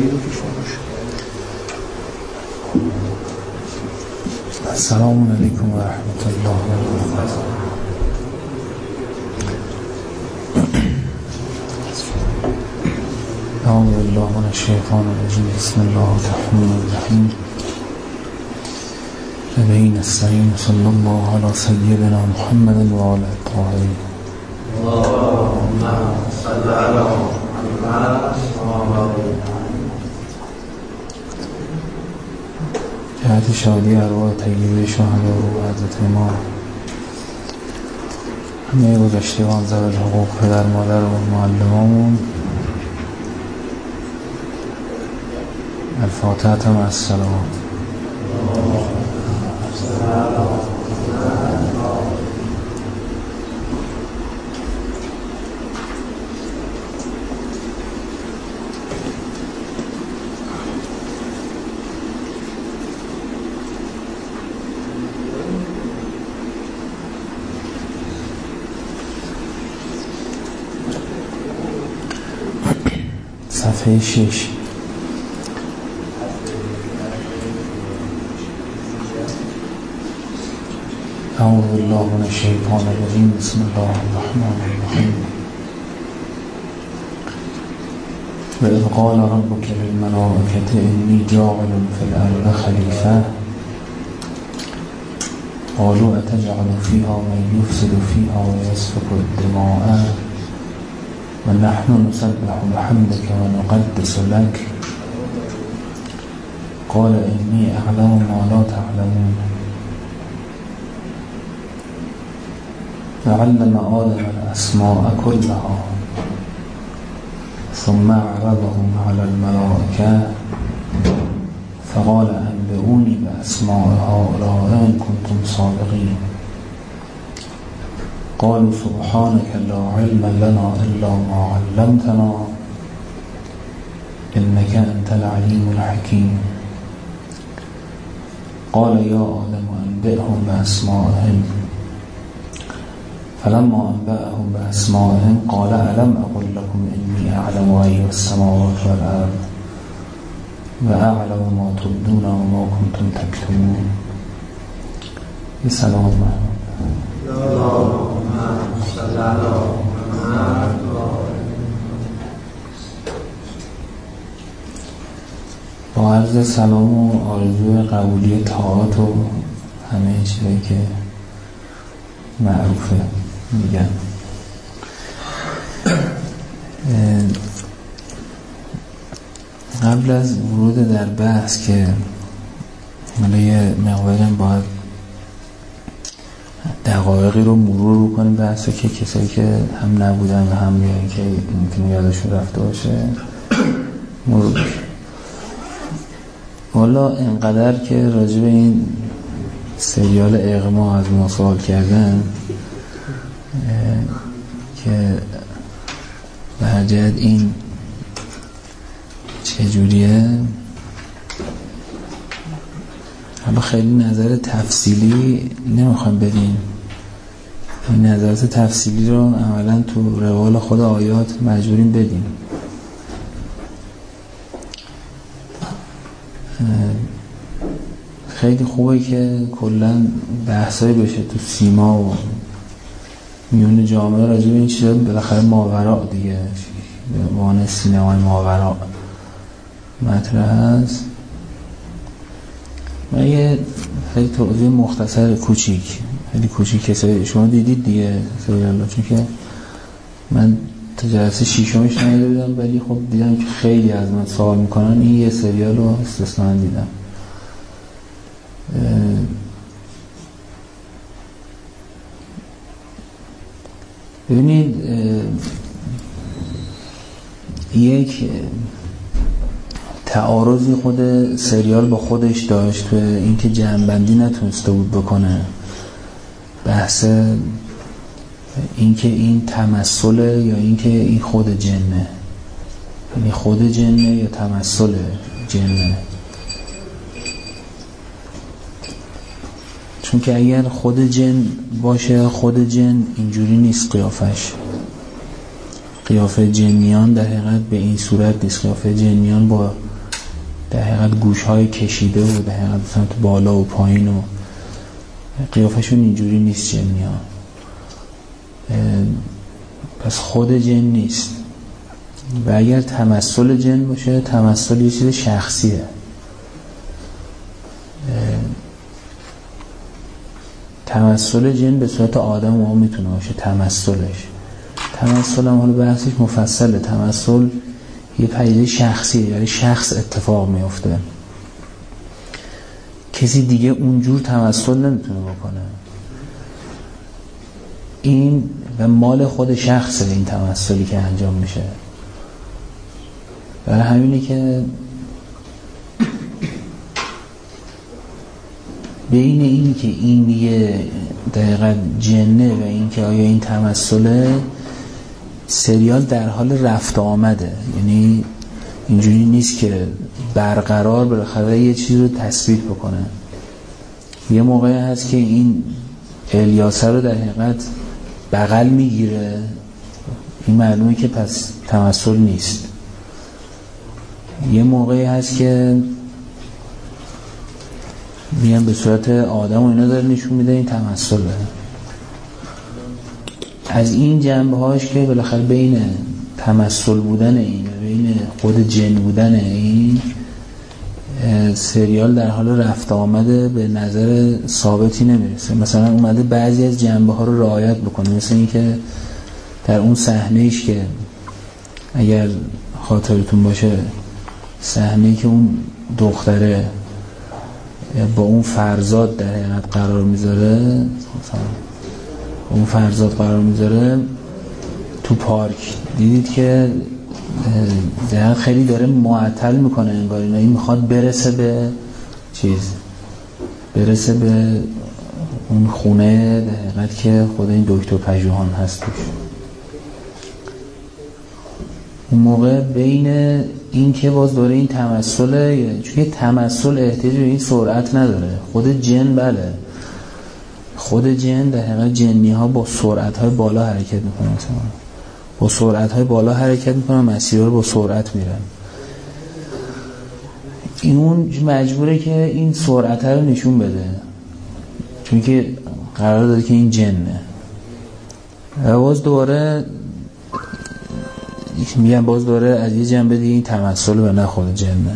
السلام علیکم و رحمت الله و برکاته. اعوذ بالله من الشیطان الرجیم. بسم الله الرحمن الرحیم. نبینا السلام صلی الله علی سیدنا محمد و آله الطاهرین. اللهم صل علی محمد و آله. جهت شادی ارواح طیبه شهدا و حضرت امام، همه گذشتگان ذوی الحقوق، پدر مادر و معلمامون، الفاتحه مع السلام. صفحه 6. اعوذ بالله من الشیطان الرجیم. بسم الله الرحمن الرحیم. و اذ قال ربک للملائکة انی جاعل فی الارض خلیفة قالوا اتجعل فیها من یفسد فیها و یسفک الدماء و نحن نسبح بحمدك و نقدس لك قال انی اعلم ما لا تعلمون. وعلم آدم الأسماء كلها ثم عرضهم على الملائكة فقال أنبئوني بأسماء هؤلاء إن كنتم صادقين. قالوا سبحانك لا علم لنا إلا ما علمتنا إنك أنت العليم الحكيم. قال يا آدم أنبئهم بأسمائهم فلما أنبأهم بأسمائهم قال ألم أقل لكم إني أعلم غيب السماوات والأرض وأعلم ما تبدون وما كنتم تكتمون. بسلام محمد. اللهم صل علی محمد و آله. با عرض سلام و آرزوی قبولی طاعات و همه چیزایی که معروفه میگن. قبل از ورود در بحث که یه مقدارم باید دقایقی رو مرور کنیم بحث رو که کسایی که هم نبودن و هم بیان که ممکنه یادشون رفته باشه مرور بشه. والا اینقدر که راجع به این سریال اغما از ما سوال کردن که به هر جهت این چجوریه، حالا خیلی نظر تفصیلی نمیخوام بدیم. این نظرات تفصیلی رو اولا تو روال خود آیات مجبوریم بدیم. خیلی خوبه که کلا بحثایی بشه تو سیما و میون جامعه راجع به این چیزا، بالاخره ماورا دیگه، وان سینمای ماورا مطرح هست. من یه خیلی توضیح مختصر کوچیک، خیلی کوچیک، کسایی شما دیدید دیگه سریال، چون که من تا جلسه شیشمش ندیده بودم، ولی خب دیدم که خیلی از من سوال میکنن. این یه سریال رو استثنا دیدم. ببینید، یک تعارضی خود سریال با خودش داشت تو اینکه جمع‌بندی نتونسته بود بکنه بحث اینکه این تمثله یا اینکه این خود جنه، یعنی خود جنه یا تمثل جنه. چون که اگر خود جن باشه، خود جن اینجوری نیست قیافش. قیافه جنیان در حقیقت به این صورت نیست. قیافه جنیان با در حقیقت گوش‌های کشیده و در حقیقت سمت بالا و پایین و قیافشون اینجوری نیست جنی‌ها. پس خود جن نیست. و اگر تمثل جن باشه، تمثل یه چیز شخصیه. تمثل جن به صورت آدم ما میتونه باشه. تمثل هم حالا بحثش مفصله. تمثل یه پدیده شخصیه، یعنی شخص اتفاق میفته، کسی دیگه اونجور تمثل نمیتونه بکنه. این و مال خود شخصه این تمثلی که انجام میشه. برای همینه که بین اینی که این یه دقیقا جنه و این که آیا این تمثله، سریال در حال رفت آمده. یعنی اینجوری نیست که برقرار بالاخره یه چیز رو تثبیت بکنه. یه موقعی هست که این الیاس رو در حقیقت بغل میگیره، این معلومه که پس تمثل نیست. یه موقعی هست که میان به صورت آدم و اینا داره نشون میده، این تمثله. از این جنبه هاش که بالاخره بین تمثل بودن این و بین خود جن بودن این سریال در حال رفت آمده به نظر ثابتی نمیرسه. مثلا اومده بعضی از جنبه ها رو رعایت بکنه، مثل این که در اون صحنه‌ایش که اگر خاطرتون باشه، صحنه‌ای که اون دختره با اون فرزاد در حقیقت قرار میذاره، اون فرزاد قرار میذاره تو پارک، دیدید که در خیلی داره معطل میکنه انگار این میخواد برسه به چیز، برسه به اون خونه در حقیقت که خود این دکتر پژوهان هستش. اون موقع بین این که باز داره این تمثله، چون تمثل احتیاج به این سرعت نداره. خود جن بله، خود جن در حقیقت جنی ها با سرعت های بالا حرکت میکنن، با سرعت های بالا حرکت میکنن، مسیرها رو با سرعت میرن. اون مجبوره که این سرعت رو نشون بده، چون که قرار داده که این جنه. باز دوباره میگن باز داره از یه جنبه دیگه این تمثل و نه خود جنه.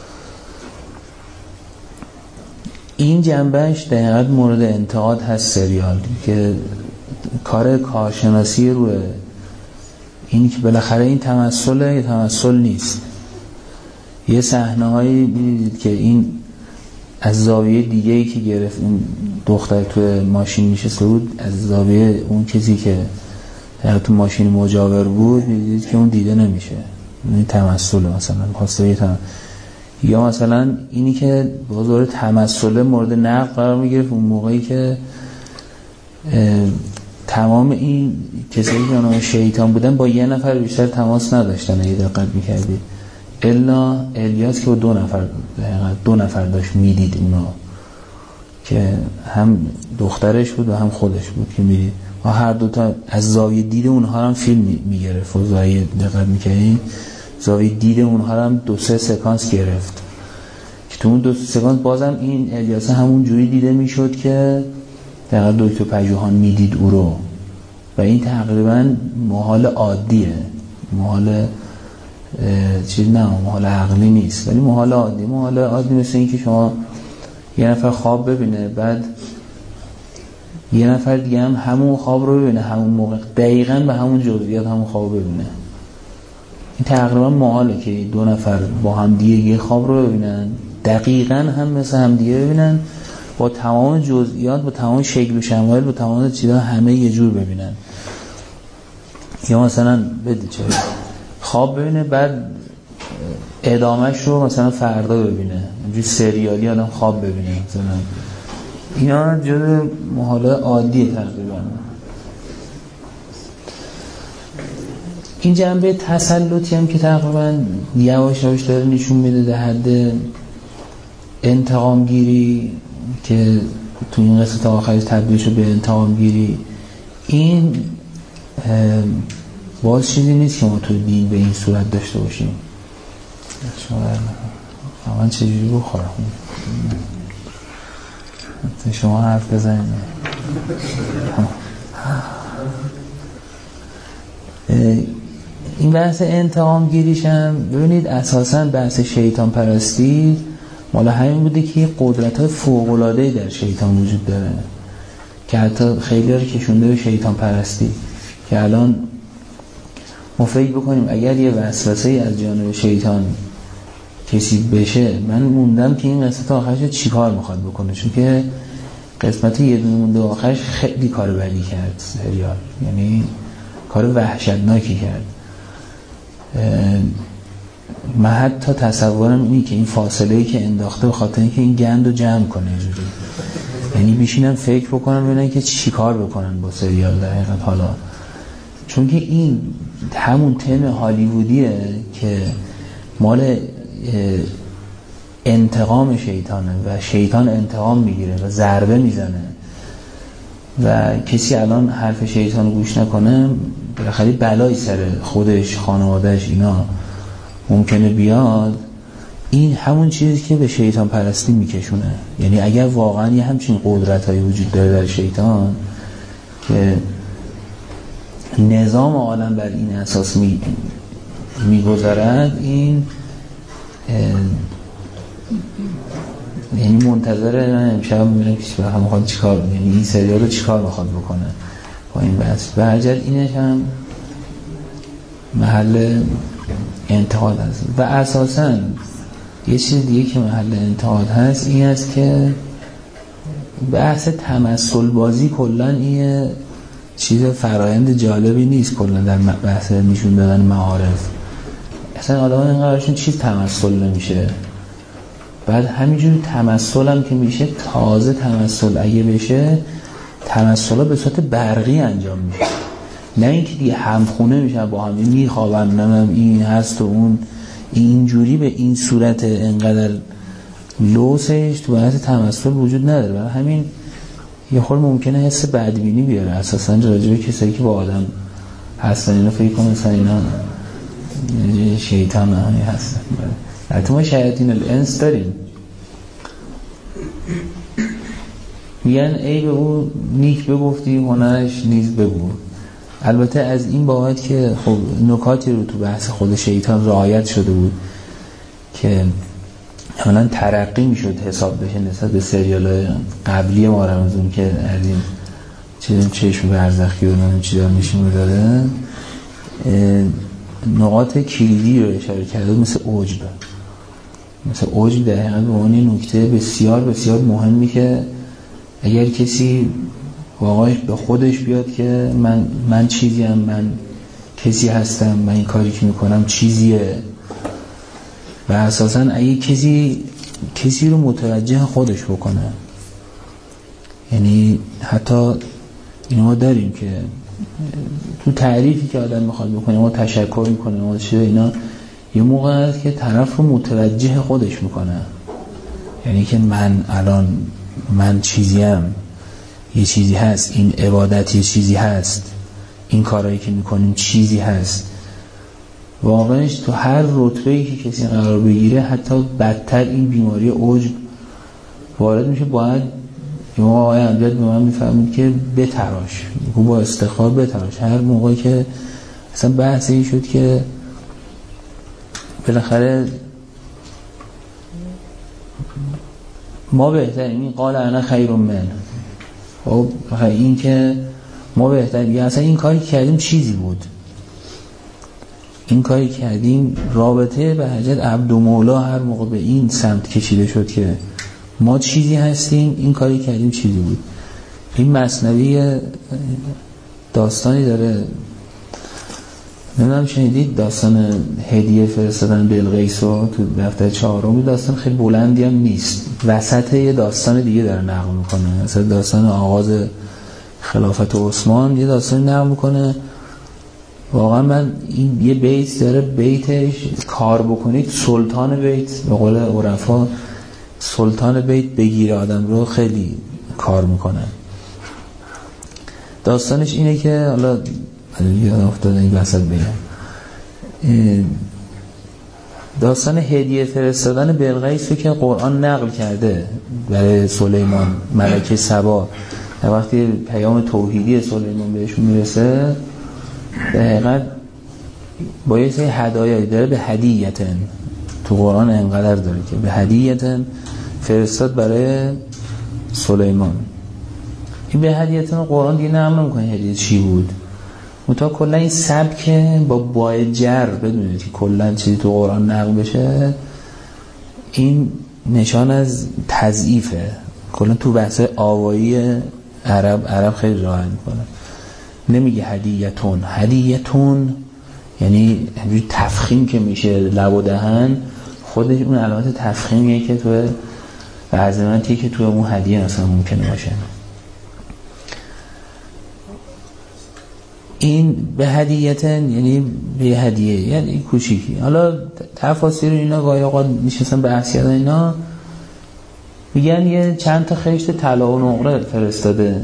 این جنبهش در حقیقت مورد انتقاد هست سریال، که کار کارشناسی روی این که بالاخره این تمثله یا تمثل نیست. یه صحنه‌هایی دیدید که این از زاویه دیگه‌ای که گرفت این دختر تو ماشین نشسته بود، از زاویه اون کسی که تو ماشین مجاور بود، دیدید که اون دیده نمیشه. این تمثل مثلا خواسته یا مثلا اینی که بازار تمثل مورد نقد قرار میگرفت اون موقعی که تمام این کسایی که اونها شیطان بودن با یه نفر بیشتر تماس نداشتن. اگه دقت میکردی الا الیاس که با دو نفر داشت میدید اونا، که هم دخترش بود و هم خودش بود که میدید و هر دوتا از زاویه دید اونها هم فیلم میگرفت و زاویه دقت میکردی زاویه دید اونها هم 2-3 سکانس گرفت که تو اون 2 سکانس بازم این الیاس همون جوری دیده میشد که دقیقا دکتر پژوهان میدید او رو. و این تقریبا محال عادیه، محال چیز نه، محال عقلی نیست، ولی محال عادی مثل این که شما یه نفر خواب ببینه، بعد یه نفر دیگه هم همون خواب رو ببینه، همون موقع دقیقاً به همون جزئیات همون خواب ببینه. این تقریبا محاله که 2 نفر با هم دیگه یه خواب رو ببینن، دقیقاً هم مثل هم دیگه ببینن، با تمام جزئیات، با تمام شکل و شمایل، با تمام چیزا همه یه جور ببینن. یا مثلا چه خواب ببینه بعد ادامهش رو مثلا فردا ببینه، اینجوری سریالی آدم خواب ببینه مثلا. اینا جز محاله عادیه تقریبا. این جنبه تسلطی هم که تقریبا یواش یواش داره نشون میده در حد انتقام گیری که تو این قصه تا آخرش تبدیل شد به انتقام گیری، این باز چیزی نیست که ما تو دین به این صورت داشته باشیم. من چجوری بخورم؟ شما حرف بزنید. این بحث انتقام گیریش هم ببینید اساساً بحث شیطان پرستی مال همین بوده که قدرت‌های فوق‌العاده‌ای در شیطان وجود داره که حتی خیلی رو کشونده به شیطان پرستی، که الان ما فکر بکنیم اگر یه وسوسه‌ای از جانب شیطان کسی بشه، من موندم که این قسمت آخرش چی کار میخواد بکنه، چون که قسمت یه دونه مونده آخرش خیلی کار بدی کرد سریال، یعنی کار وحشتناکی کرد. من حتی تصورم اینی که این فاصله‌ای که انداخته به خاطر اینکه این گندو جمع کنه اینجوری، یعنی بشینم فکر بکنم ببینم که چی کار بکنن با سریال در حقیقت. حالا چون که این همون تم هالیوودیه که مال انتقام شیطانه و شیطان انتقام میگیره و ضربه میزنه و کسی الان حرف شیطان گوش نکنه بالاخره بلایی سر خودش، خانوادهش، اینا ممکنه بیاد. این همون چیزی که به شیطان پرستی میکشونه. یعنی اگر واقعا یه همچین قدرت‌هایی وجود داره در شیطان که نظام عالم بر این اساس میگذارد، این یعنی منتظر من امشب میبینم که هم میخواد چیکار، یعنی این سریال رو چیکار میخواد بکنه با این بحث. و عجل اینش هم محل انتقاد هست. و اساساً یه چیز دیگه که محل انتقاد هست این است که بحث تمثل بازی کلن این چیز فرایند جالبی نیست کلن در بحث نشون دادن معارف. اصلا آدم اینقدرشون چیز تمثل نمیشه، بعد همینجوری تمثل هم که میشه، تازه تمثل اگه بشه تمثل ها به صورت برقی انجام میشه، نه اینکه دیگه همخونه میشن با هم میخوابن نمیم این هست و اون اینجوری به این صورت انقدر لوسش تو بحث تمثل وجود نداره. برای همین یه خورده ممکنه حس بدبینی بیاره اساسا راجع به کسایی که با آدم هستن، اینا فکر کنن مثلا اینا شیطان هستن. البته ما شیاطین الانس داریم، میگن ای به او نیک بگفتی هنرش نیز بگو. البته از این بابت که خب نکاتی رو تو بحث خود شیطان رعایت شده بود که حالا ترقی میشد حساب بشه نسبت به سریال‌های قبلی ما رمضان که از این چشم برزخی و نمیم چی دار نشون میداده، نقاط کلیدی رو اشاره کرده مثل عجب. مثل عجب در حقیقت به اون نکته بسیار بسیار مهمی که اگر کسی واقعا به خودش بیاد که من چیزیم، من کسی هستم، من این کاری که میکنم چیزیه، و اساساً اگه کسی رو متوجه خودش بکنه، یعنی حتی اینو ما داریم که تو تعریفی که آدم میخواد بکنه ما تشکر میکنه ما چیه، اینا یه موقع هست که طرف رو متوجه خودش میکنه، یعنی که من الان من چیزیم، یه چیزی هست، این عبادت یه چیزی هست، این کارهایی که میکنیم چیزی هست. واقعاش تو هر رتبه‌ای که کسی قرار بگیره حتی بدتر این بیماری عجب وارد میشه. باید ما آقای امجد به من میفهمید که بتراش، با استخبار بتراش. هر موقعی که اصلا بحثی شد که بالاخره ما بهترین، این قال انا خیر من، خب این که ما بهترین، اصلا این کاری کردیم چیزی بود، این کاری کردیم رابطه به حضرت عبد و مولا هر موقع به این سمت کشیده شد که ما چیزی هستیم، این کاری کردیم چیزی بود. این مثنوی داستانی داره، نمیدونم شنیدید، داستان هدیه فرستادن بلقیس رو تو دفتر 4 داستان خیلی بلندی هم نیست، وسط یه داستان دیگه داره نقل میکنه، مثلا داستان آغاز خلافت عثمان یه داستانی نقل میکنه. واقعا من این یه بیت داره، بیتش کار بکنید سلطان بیت، به قول عرفا سلطان بیت بگیره آدم رو، خیلی کار میکنه. داستانش اینه که حالا یاد افتاده این وسط بگم، داستان هدیه فرستادن بلقیس که قرآن نقل کرده برای سلیمان ملکه سبا، وقتی پیام توحیدی سلیمان بهشون میرسه در حقیقت با یه سری هدایایی داره، به هدیه‌تن تو قرآن انقدر داره که به هدیه‌تن فرستاد برای سلیمان. این به هدیه‌تن قرآن دیگه نام نمی‌کنه هدیه چی بود، متا کلا این سبک با جر بدونید که کلا چیزی تو قرآن نقل بشه این نشان از تضعیفه. کلا تو بحث آوایی عرب خیلی راحت میکنه، نمیگه هدیه‌تون یعنی همینجوری تفخیم که میشه لب و دهن، خودش اون علامت تفخیمیه که تو عظمتی که تو اون هدیه مثلا ممکنه باشه. این به هدیه‌تن یعنی به هدیه یعنی کوچیکی. حالا تفاسیر اینا گاهی اوقات میشستن بحث کردن، اینا میگن یه چند تا خشت طلا و نقره فرستاده،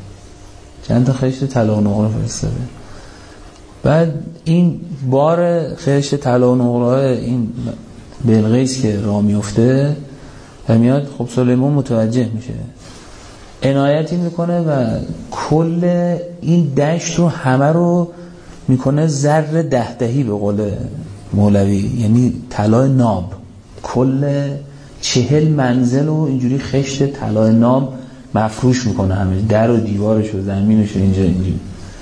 بعد این بار خشت طلا و نقره این بلقیس که راه میفته و میاد، خب سلیمان متوجه میشه، عنایتی میکنه و کل این دشت رو همه رو میکنه زر دهدهی به قول مولوی، یعنی طلای ناب، کل 40 منزل رو اینجوری خشت طلای ناب مفروش میکنه، همه در و دیوارش و زمینش و اینجوری.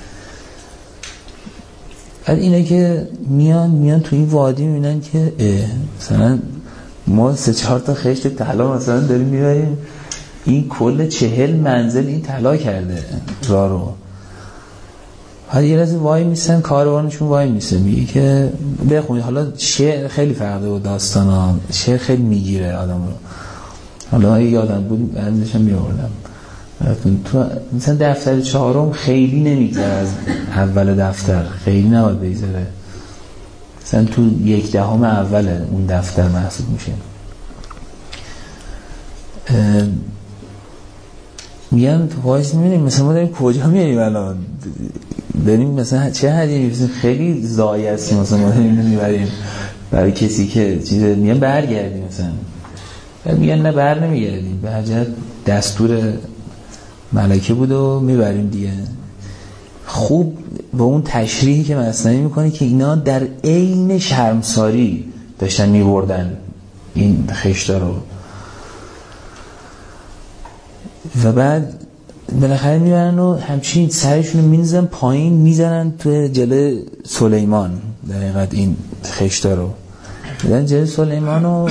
بعد اینه که میان تو این وادی میبینن که مثلا ما 3-4 تا خشت طلا مثلا داریم میبریم، این کل 40 منزل این طلا کرده راه رو. بعد یه لحظه وای میسن، کاروانشون وای میسه، میگه که بخونید. حالا شعر خیلی فرقه و داستانا، شعر خیلی میگیره آدم رو. حالا اگه یادم بود بعدشم میآوردم. تو مثلا دفتر 4 خیلی نمیگذره از اول دفتر، خیلی نباید بگذره، مثلا تو 1/10 اول اون دفتر محسوب میشه. میگم تو وایس میبینیم مثلا ما داریم کجا میریم الان، داریم مثلا چه هدیه میفرستیم، خیلی ضایع است مثلا ما داریم میبریم برای کسی که چیز، میگن برگردیم مثلا، میگن نه بر نمیگردیم، به حجت دستور ملکه بود و میبریم دیگه. خوب با اون تشریحی که مثنوی میکنه که اینا در عین شرمساری داشتن میبردن این خشتا رو، و بعد بالاخره میبرن و همچین سرشون رو میزنن پایین، میزنن تو جلوی سلیمان، در حقیقت این خشتا رو میزنن جلوی سلیمان. و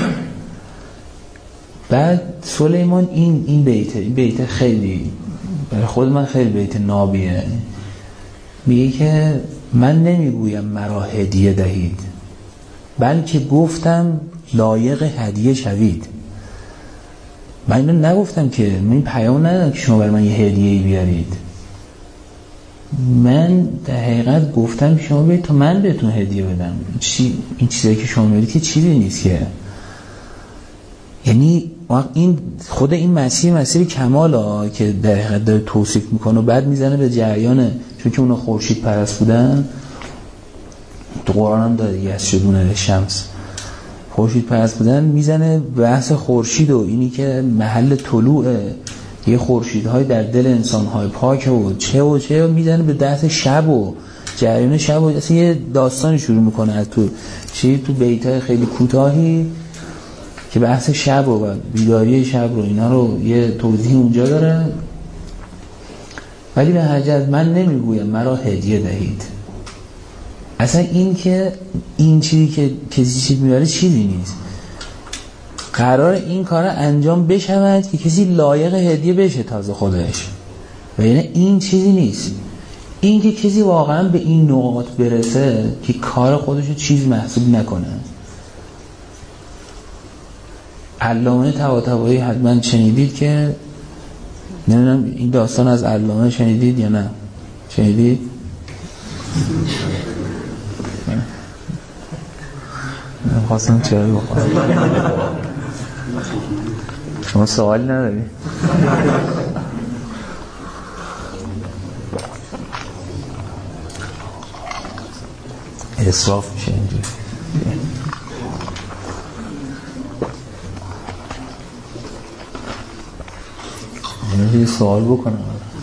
بعد سلیمان این بیت خیلی برای خود من خیلی بیت نابیه، میگه که من نمیگویم مرا هدیه دهید، بلکه گفتم لایق هدیه شوید. من اینو نگفتم که، من این پیام ندادم که شما برای من یه هدیه‌ای بیارید، من در حقیقت گفتم شما بیارید تا من بهتون هدیه بدم. این چیزایی که شما میارید که چیزی نیست که، یعنی این خود این مسیر کماله که در حقیقت داره توصیف میکنه و بعد میزنه به جریان، چون که اونا خورشید پرست بودن، تو قرآن هم داره یسجدون شمس، خورشید پرست بودن، میزنه بحث خورشید و اینی که محل طلوع یه خورشیدهای در دل انسانهای پاک و چه میزنه به دست شب و جریان شب و اصلا یه داستانی شروع میکنه از تو بیتای خیلی کوتاهی که بحث شب و بیداری شب رو اینا رو یه توضیح اونجا داره. ولی به حجت من نمیگویم مرا هدیه دهید، اصلا این که این چیزی که کسی چیز میبره چیزی نیست، قرار این کار انجام بشود که کسی لایق هدیه بشه تازه خودش، و یعنی این چیزی نیست. این که کسی واقعا به این نقاط برسه که کار خودشو چیز محسوب نکنه. علامه طباطبایی حتما شنیدید که، نمیدونم این داستان از علامه شنیدید یا نه؟ شنیدید؟ خواستم چرایی بخواستم. شما سوالی نداری؟ اصراف میشه اینجوری. یه سوال بکنم.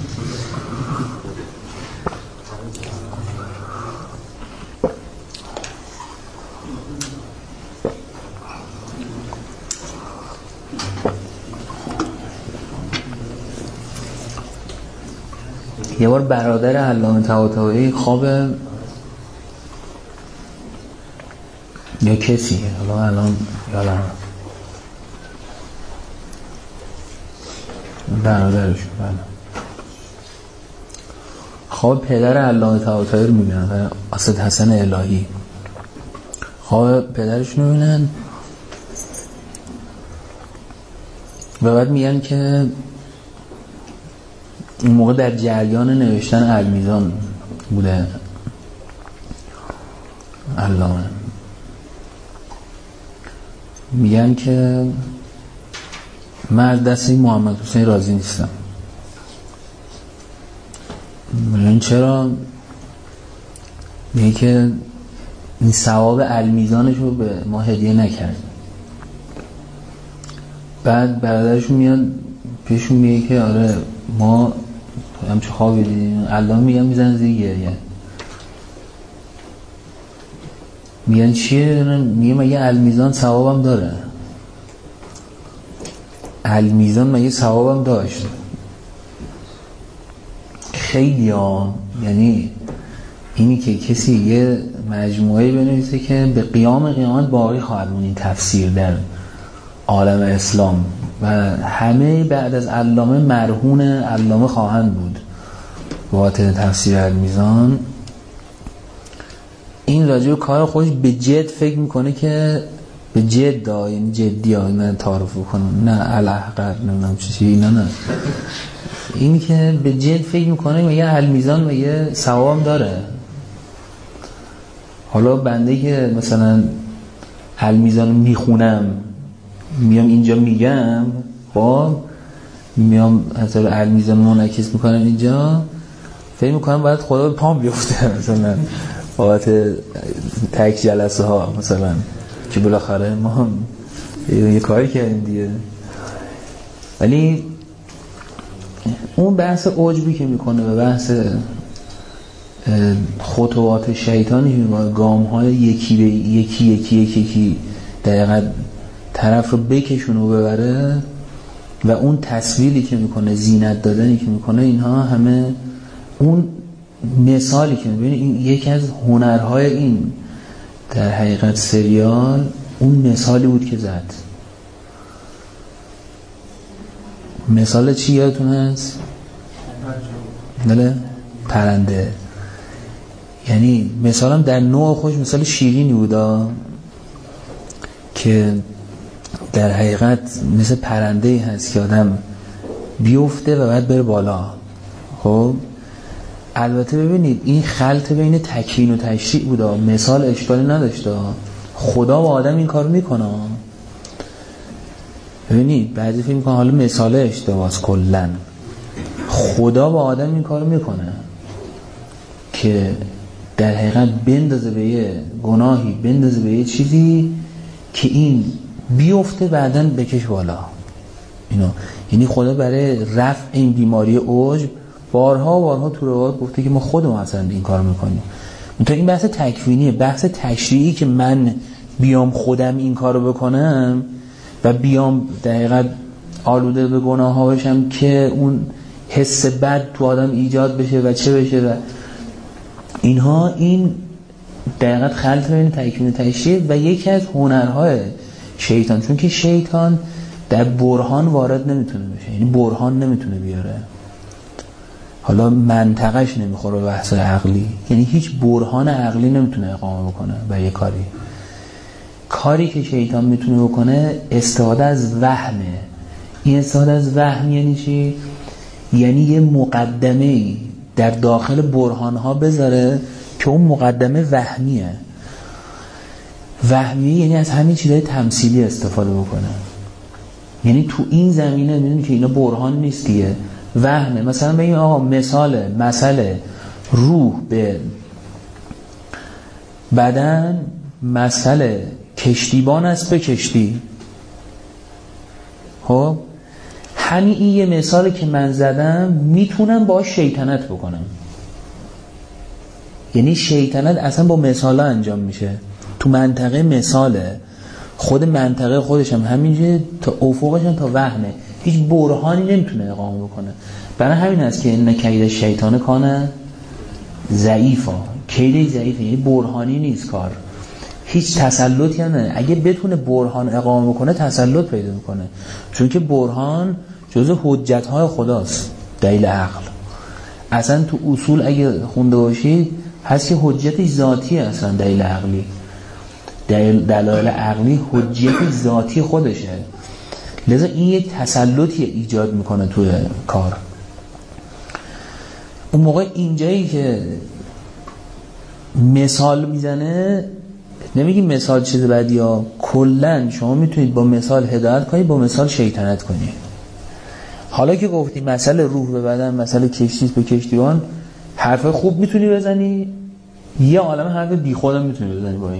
یه بار برادر علامه طباطبایی خواب یا کسی الان یادم برادرشون خواب پدر علامه طباطبایی رو میبینن، اسد حسن الهی. خواب پدرشون رو میبینن و بعد میگن که اون موقع در جریان نوشتن المیزان بوده علامه. میگن که من از دست این محمد حسین راضی نیستم. میگن چرا؟ میگه که این ثواب المیزانش رو به ما هدیه نکرد. بعد برادرشون میاد پیشون میگه که آره ما همچه خوابی دیدیم. علامه میزن زیر گریه. میگن چیه؟ میگه مگه المیزان ثوابم داره؟ المیزان مگه ثوابم داشت؟ خیلی یعنی اینی که کسی یه مجموعه بنویسه که به قیامت باقی خواهد مون این تفسیر در عالم اسلام و همه بعد از علامه مرهون علامه خواهند بود واسه تفسیر المیزان. این راجع کار خودش به جد فکر میکنه که به جد یعنی جدی نه تعارف کنم نه الاحقر نمیدونم چی اینا نه. اینی که به جد فکر میکنه میگه المیزان میگه ثوابم داره. حالا بنده که مثلا المیزان میخونم میام اینجا میگم با میام حتی المیزان منعکس میکنم اینجا فکر میکنم باید خدا به پام بیفته مثلا بابت تک جلسه ها مثلا که بالاخره ما هم یه کاری کردیم دیگه. ولی اون بحث عجبی که میکنه و بحث خطوات شیطانی و گام های یکی به یکی دقیقا طرف رو بکشونه و ببره و اون تصویری که میکنه زینت دادنی که میکنه اینها همه اون مثالی که میبینی این یکی از هنرهای این در حقیقت سریال اون مثالی بود که زد. مثال چی یادتون هست؟ بله پرنده. یعنی مثالم در نوع خوش مثال شیرینی بودا که در حقیقت مثل پرنده‌ای هست که آدم بیفته و بعد بره بالا. خب البته ببینید این خلط بین تکوین و تشریع بودا. مثال اشکالی نداشته. خدا با آدم این کار میکنه. ببینید بعضی فکر میکنه حالا مثال اشتباهه. کلا خدا با آدم این کار میکنه که در حقیقت بندازه به یه گناهی، بندازه به یه چیزی که این بیفته بعدن بکش بالا. اینو یعنی خدا برای رفع این بیماری عجب بارها تو روایات گفته که ما خودمون اصلا این کار میکنیم. منتها این بحث تکوینیه. بحث تشریعی که من بیام خودم این کارو بکنم و بیام دقیقاً آلوده به گناه ها بشم که اون حس بد تو آدم ایجاد بشه و چه بشه و اینها، این دقیقاً خلط بین تکوین و تشریع و یکی از هنرهای شیطان. چون که شیطان در برهان وارد نمیتونه بشه، یعنی برهان نمیتونه بیاره. حالا منطقش نمیخوره به بحث عقلی، یعنی هیچ برهان عقلی نمیتونه اقامه بکنه به یه کاری که شیطان میتونه بکنه استفاده از وهمه. این استفاده از وهم یعنی چی؟ یعنی یه مقدمه‌ای در داخل برهانها بذاره که اون مقدمه وهمیه. یعنی از همین چیزای تمثیلی استفاده بکنه. یعنی تو این زمینه میدونی که اینا برهان نیست دیگه، وهمه. مثلا بگیم آقا مسئله روح به بدن مسئله کشتیبان است به کشتی. خب همین این یه مثالی که من زدم میتونم باش شیطنت بکنم. یعنی شیطنت اصلا با مثالا انجام میشه. تو منطقه مثاله، خود منطقه خودش هم همینجوری تا افقش هم تا وهمه، هیچ برهانی نمیتونه اقامه بکنه. برای همین است که ان کید شیطان کان ضعیفا، کید ضعیفه، یعنی برهانی نیست کار، هیچ تسلطی هم نداره. اگه بتونه برهان اقامه بکنه تسلط پیدا میکنه، چون که برهان جزء حجت‌های خداست، دلیل عقل. اصلا تو اصول اگه خونده باشید هست که حجت ذاتی اصلا دلیل عقلی، دلایل عقلی حجت ذاتی خودشه، لذا این یک تسلطی ایجاد میکنه توی کار. اون موقع اینجایی که مثال میزنه، نمیگیم مثال چیز بدی ها، کلن شما میتونید با مثال هدایت کنید، با مثال شیطنت کنید. حالا که گفتیم مسئله روح به بدن، مسئله کشتی به کشتیبان، حرف خوب میتونی بزنی، یه عالم حرف بی خودم میتونی بزنی. با این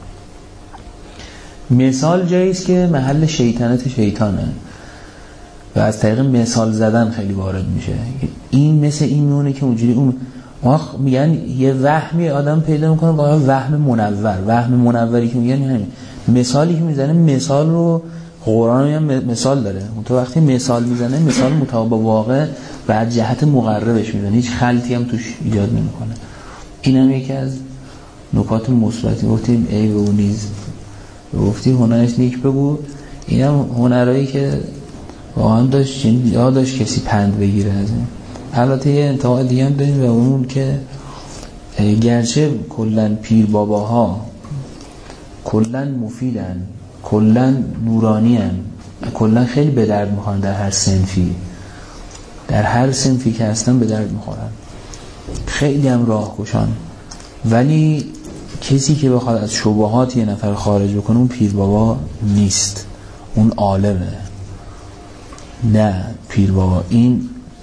مثال جاییست که محل شیطنت شیطانه و از طریق مثال زدن خیلی وارد میشه. این مثل این میونه که اونجوری اون میگن یه وهمی آدم پیدا میکنه، با وهم منور. وهم منوری که میگن همین مثالی که میزنه، مثال رو قرآن میگن مثال داره، اون تو وقتی مثال میزنه مثال مطابق با واقع و از جهت مقربش میزنه، هیچ خلطی هم توش ایجاد نمیکنه. اینم یکی از نکات مثبتی. گفتیم ای و اون نیز گفتی هنرش نیک بگو، اینم هنرهایی که واقعا داشت کسی پند بگیره از این. البته یه انتقاد دیگه هم داریم و اون که گرچه کلن پیر باباها کلن مفیدن، کلن نورانی‌ان، کلن خیلی به درد میخورن، در هر صنفی، در هر صنفی که هستن به درد میخورن، خیلی هم راهگشان، ولی کسی که بخواد از شبهات یه نفر خارج بکنه اون پیر بابا نیست، اون عالمه، نه پیر بابا. این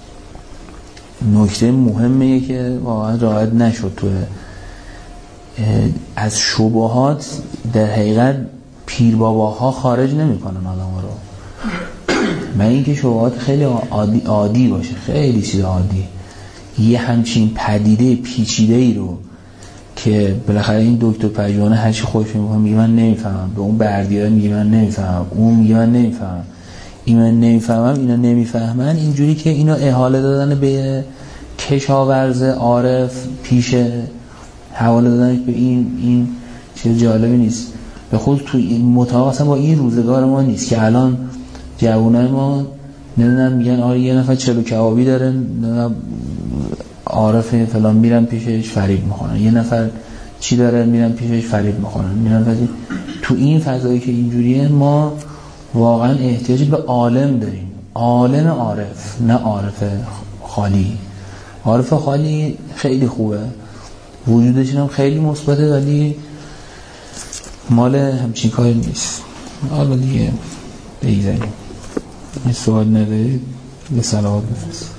نکته مهمه که واقعا رعایت نشد تو از شبهات. در حقیقت پیر باباها خارج نمیکنن آدم رو، من اینکه شبهات خیلی عادی باشه، خیلی چیز عادی، یه همچین پدیده پیچیده ای رو که بالاخره این دکتر پژوهانه هر چی خودش میگه من نمیفهمم، به اون بردیار میگه من نمیفهمم، اون میگه من نمیفهمم، این من نمیفهمم، اینا نمیفهمن، اینجوری که اینا احاله دادن به کشاورز عارف پیش، حواله دادنش به این چیز جالبی نیست. به خود تو این مطابق اصلا با این روزگار ما نیست که الان جوانای ما نمیدونم میگن آره یه نفر چلو کبابی داره، عارف فلان، میرن پیشش فریب میخورن، یه نفر چی داره میرن پیشش فریب میخورن، میرن تو این فضایی که اینجوریه ما واقعا احتیاج به عالم داریم، عالم عارف، نه عارف خالی. عارف خالی خیلی خوبه، وجودش هم خیلی مثبته، ولی مال همچین کاری نیست. حالا دیگه بگذاریم، این سوال ندارید یه صلوات بفرست.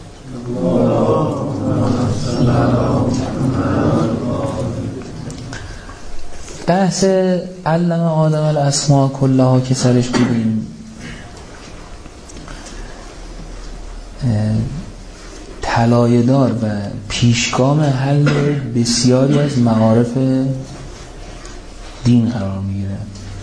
بحث علم آدم الاسماء کلها که سرش بودیم، طلایه‌دار و پیشگام حل بسیاری از معارف دین قرار میگیره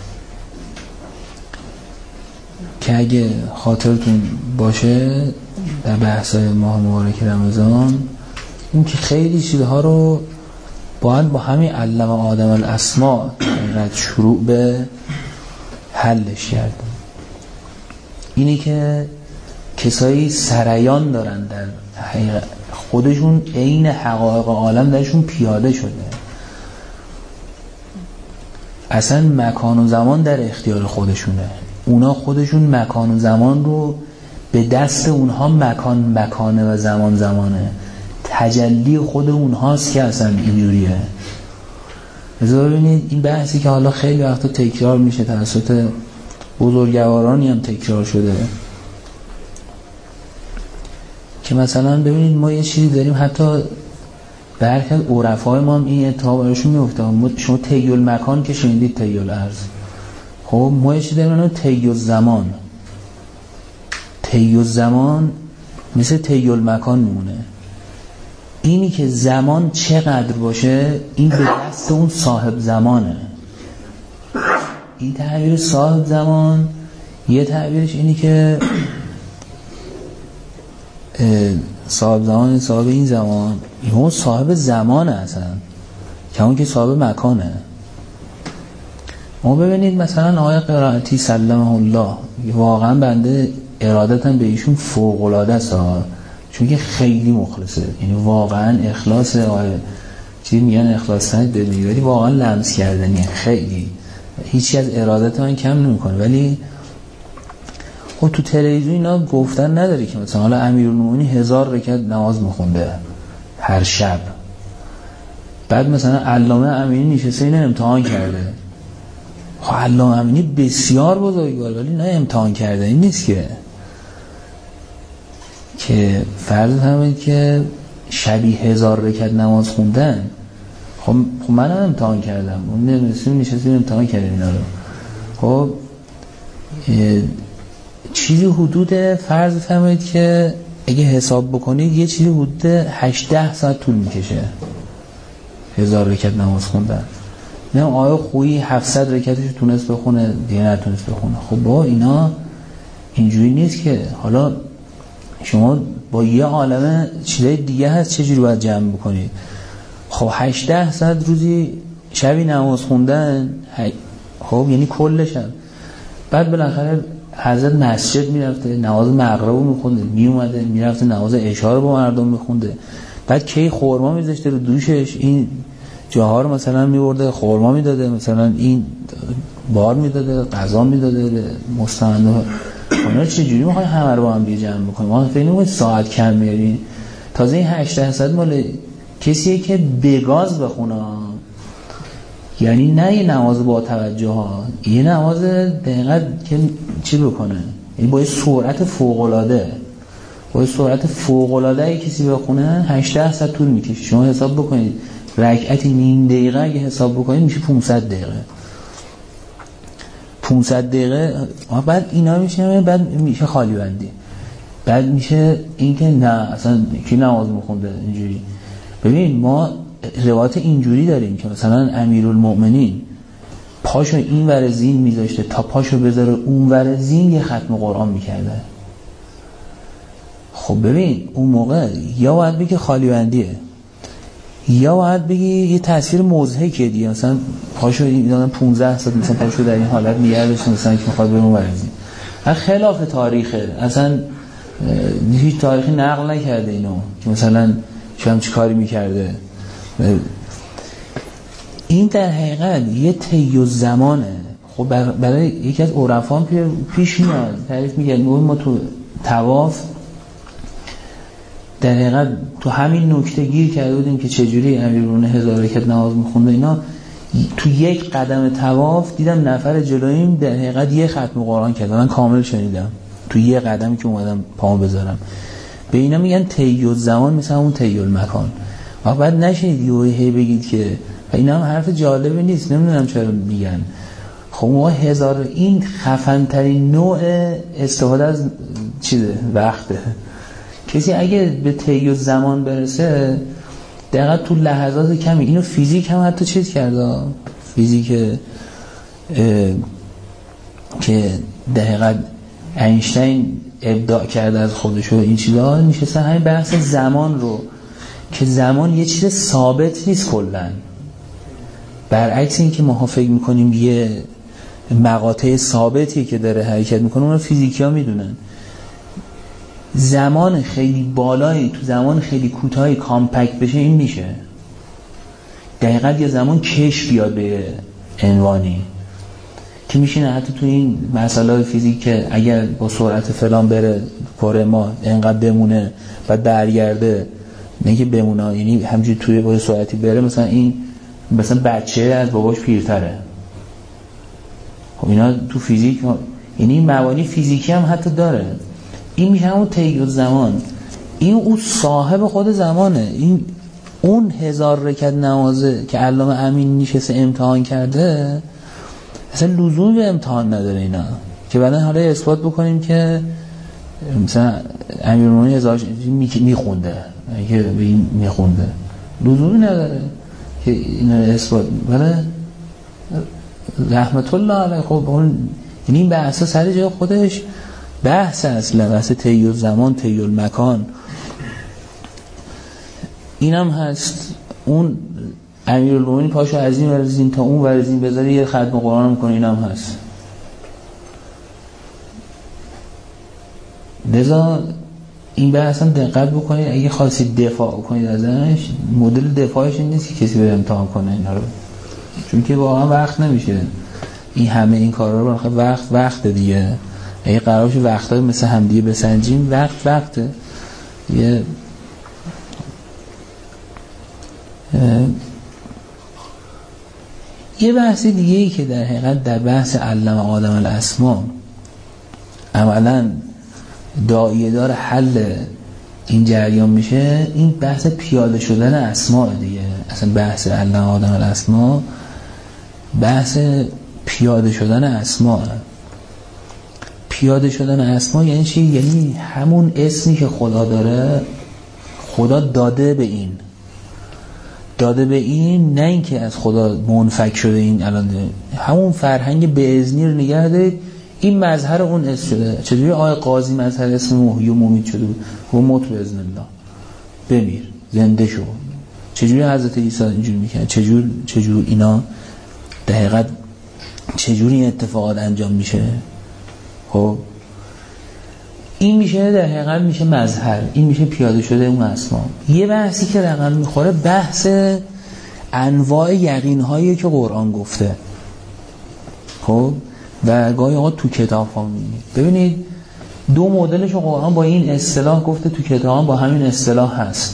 که اگه خاطرتون باشه در بحث‌های ماه مبارک رمضان این که خیلی چیزها رو باید با همین علم آدم الاسماء شروع به حلش کرد. اینی که کسایی سریان دارن در خودشون عین حقایق عالم درشون پیاده شده، اصلا مکان و زمان در اختیار خودشونه، اونا خودشون مکان و زمان رو به دست اونها، مکانه و زمانه، تجلی خود اونهاست که اصلا اینجوریه. ببینید این بحثی که حالا خیلی وقتا تکرار میشه توسط بزرگوارانی هم تکرار شده که مثلا ببینید ما یه چیزی داریم، حتی برخی از عرفای ما هم این اتهام براشون میفته، شما طی المکان که شنیدید طی الارض، خب ما یه چیزی داریم طی الزمان. طی الزمان مثل طی المکان میمونه. اینی که زمان چقدر باشه این به دست اون صاحب زمانه. این تعبیر صاحب زمان، یه تعبیرش اینی که صاحب زمان صاحب این زمان، اون صاحب زمانه اصلا، که اون که صاحب مکانه. ما ببینید مثلا آقای قرائتی سلمه الله، واقعا بنده ارادتم به ایشون فوق العاده است، چون که خیلی مخلصه، یعنی واقعا اخلاص چی میگن اخلاص نداری، واقعا لمس کردنیه، خیلی هیچی از ارادت من کم نمیکنه. ولی خب تو تلویزیون اینا گفتن نداری که مثلا حالا امیرالمومنین 1000 رکعت نماز میخونده هر شب، بعد مثلا علامه امینی نشسته اینو امتحان کرده. خب علامه امینی بسیار بزرگوار، ولی نه امتحان کرده این نیست که فرض کنید که شبی 1000 رکعت نماز خوندن. خب منم امتحان کردم، اون نشستیم امتحان کردیم اینا رو. خب چیزی حدود فرض فرمایید که اگه حساب بکنید یه چیزی حدود 8-10 ساعت طول میکشه 1000 رکعت نماز خوندن. نه آیا خویی 700 رکعتش تونست بخونه دیگه نتونست بخونه. خب با اینا اینجوری نیست که حالا شما با یه عالمه چیزای دیگه هست چجوری باید جمع بکنید. خب 8-10 ساعت روزی شبی نماز خوندن، خب یعنی کل شب. بعد بالاخره حضرت مسجد میرفته نماز مغرب رو میخونده، میومده میرفته نماز عشا رو با مردم میخونده، بعد کی خورما میذاشته رو دوشش، این جاها رو مثلا میورده خورما میداده، مثلا این بار میداده، غذا میداده، مستند. اونا چجوری میخوای همه رو با هم جمع بکنیم؟ ما فکر نمی‌کنیم ساعت کم میارین. تازه این 8 ساعت مال کسیه که بگاز بخونه، یعنی نه یه نماز با توجه ها، یه نماز دقیقاً که چی بکنه، یعنی با یه سرعت فوق‌العاده، با یه سرعت فوق‌العاده کسی بخونه 8 ساعت طول میکشه. شما حساب بکنید رکعتی نیم دقیقه اگه حساب بکنید میشه 500 دقیقه. 500 دقیقه بعد اینا میشه، بعد میشه خالی بندی، بعد میشه این که نه اصلا کی نماز میخونده اینجوری. ببین ما روایت اینجوری داریم که مثلا امیرالمؤمنین پاشو این ور زین میذاشته تا پاشو بذاره اون ور زین یه ختم قرآن میکرده. خب ببین اون موقع یا باید بگی خالی بندیه، یا باید بگی یه تاثیر مضحکه دیگه، مثلا پاشو اینا 15 ساعت مثلا پاشو در این حالت نگردش مثلا که میخواد برون ورزی. خلاف تاریخه، اصلا هیچ تاریخی نقل نکرده اینو که مثلا شما چی کاری میکرده. این در حقیقت یه طی الزمانه. خب برای یکی از عرفان پیش میاد تعریف میگه ما تو طواف در حقیقت تو همین نکته گیر کرده بودیم که چجوری امیرالمومنین 1000 رکعت نماز میخونده. اینا تو یک قدم طواف دیدم نفر جلویم در حقیقت یه ختم قرآن کرد، من کامل شنیدم تو یه قدمی که اومدم پامو بذارم. به اینا میگن طی الزمان، مثل اون طی المکان. و بعد نشید یهو بگید که اینا هم حرف جالبی نیست، نمیدونم چرا میگن. خب ما 1000 این خفن ترین نوع استفاده از چیزه وقته. کسی اگه به طی الزمان برسه دقیقا تو لحظات کمی، اینو فیزیک هم حتی چیز کرده، فیزیک که دقیقا اینشتین ابداع کرده از خودش و این چیزها، میشه همین بحث زمان رو که زمان یه چیز ثابت نیست کلن، برعکس این که ما فکر میکنیم یه مقاطع ثابتی که داره حرکت میکنه، اون رو فیزیکی ها میدونن. زمان خیلی بالایی تو زمان خیلی کوتاهی کامپکت بشه، این میشه دقیقاً یه زمان کش بیاد به عنوانی که میشینه حتی تو این مسائل فیزیک که اگر با سرعت فلان بره کره ما اینقدر بمونه بعد برگرده، نه که بمونه یعنی همینجوری توی با سرعتی بره، مثلا این مثلا بچه از باباش پیرتره. خب اینا تو فیزیک یعنی مبانی فیزیکی هم حتی داره. این میشه همون طی الزمان، این اون صاحب خود زمانه. این اون 1000 رکعت نمازه که علامه امین نشسته امتحان کرده اصلا لزومی به امتحان نداره اینا، که بعدا حالا اثبات بکنیم که مثلا امیرالمومنین ازاش میخونده، اگه به این میخونده لزومی نداره که این اثبات، ولی رحمت الله علیه خب اون یعنی این بحثا سر جای خودش بحث اصلا، بحث طی زمان، طی مکان اینم هست. اون امیرالمومنین پاشو از این ورزین تا اون ورزین بذاره یه ختم قرآن میکنه، اینم هست. لذا این بحث هم دقت بکنید، اگه خواستید دفاع کنید ازش، مدل دفاعش این نیست که کسی به امتحان کنه اینا رو، چون که واقعا وقت نمیشه این همه این کارا رو، وقت دیگه. اگه قرار باشه وقتا مثل همدیگه بسنجیم، وقته یه بحث دیگه ای که در حقیقت در بحث علم آدم الاسما عملا داعیه دار حل این جریان میشه، این بحث پیاده شدن اسماء دیگه. اصلا بحث علم آدم الاسما بحث پیاده شدن اسماء. پیاده شدن اسماء یعنی چی؟ یعنی همون اسمی که خدا داره، خدا داده به این، نه این که از خدا منفک شده. این الان همون فرهنگ به اذنی رو نگه دارید، این مظهر اون اسم شده. چجوری آقای قاضی مظهر اسم محیی و ممیت شده بود؟ و موت به اذن الله، بمیر زنده شو. چجوری حضرت عیسی اینجوری میکنه؟ چجور اینا در حقیقت چجوری این اتفاقات انجام میشه؟ خب این میشه در حقیقت میشه مظهر، این میشه پیاده شده اون اسما. یه بحثی که رقم میخوره بحث انواع یقین هایی که قرآن گفته. خب و گاهی آقا تو کتاب ها میبینید، ببینید دو مدلش قرآن با این اصطلاح گفته، تو کتاب با همین اصطلاح هست.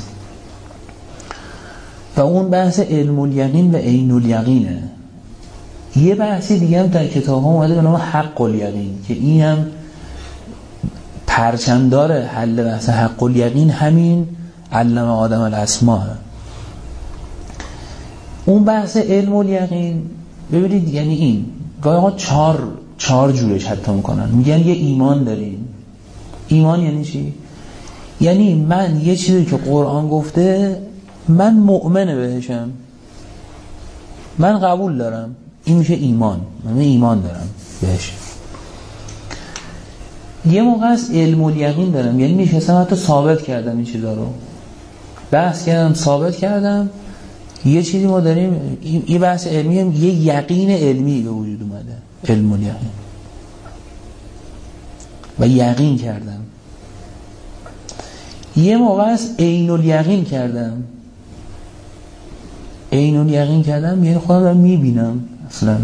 و اون بحث علم الیقین و عین الیقینه. یه بحثی دیگه هم در کتاب ها اومده به نام حق الیقین، که این هم پرچمدار حل بحث حق الیقین همین علم آدم الاسما. اون بحث علم الیقین ببینید یعنی این گاهی ها چهار جورش حتی میکنن، میگن یه ایمان داریم. ایمان یعنی چی؟ یعنی من یه چیزی که قرآن گفته من مؤمن بهشم، من قبول دارم، این میشه ایمان، من ایمان دارم بهش. یه موقع از علم الیقین دارم، یعنی نشستم حتی ثابت کردم این چیزا رو، بحث کردم ثابت کردم یه چیزی ما داریم. این بحث علمی هم یه یقین علمی به وجود اومده، علم الیقین، و یقین کردم. یه موقع از عین الیقین کردم. عین الیقین کردم یعنی خودم رو میبینم اصلا.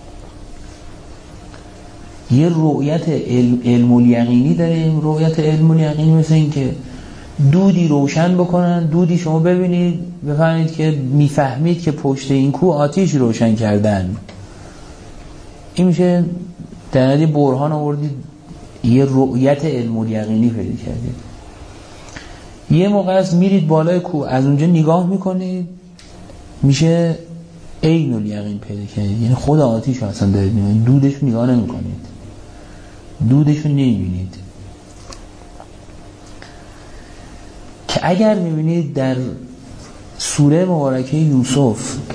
یه رؤیت علم الیقینی داریم. رؤیت علم الیقینی مثل این که دودی روشن بکنن، دودی شما ببینید بفهمید که میفهمید که پشت این کوه آتیش روشن کردن. این میشه در نتیجه برهان آوردید، یه رؤیت علم الیقینی پیدا کردید. یه موقع است میرید بالای کوه، از اونجا نگاه میکنید میشه عین الیقین پیدا کردید، یعنی خود آتیش رو اصلا دارید میبینید، دودش رو نگاه نمیکنید، دودش رو نمیبینید. که اگر میبینید در سوره مبارکه یوسف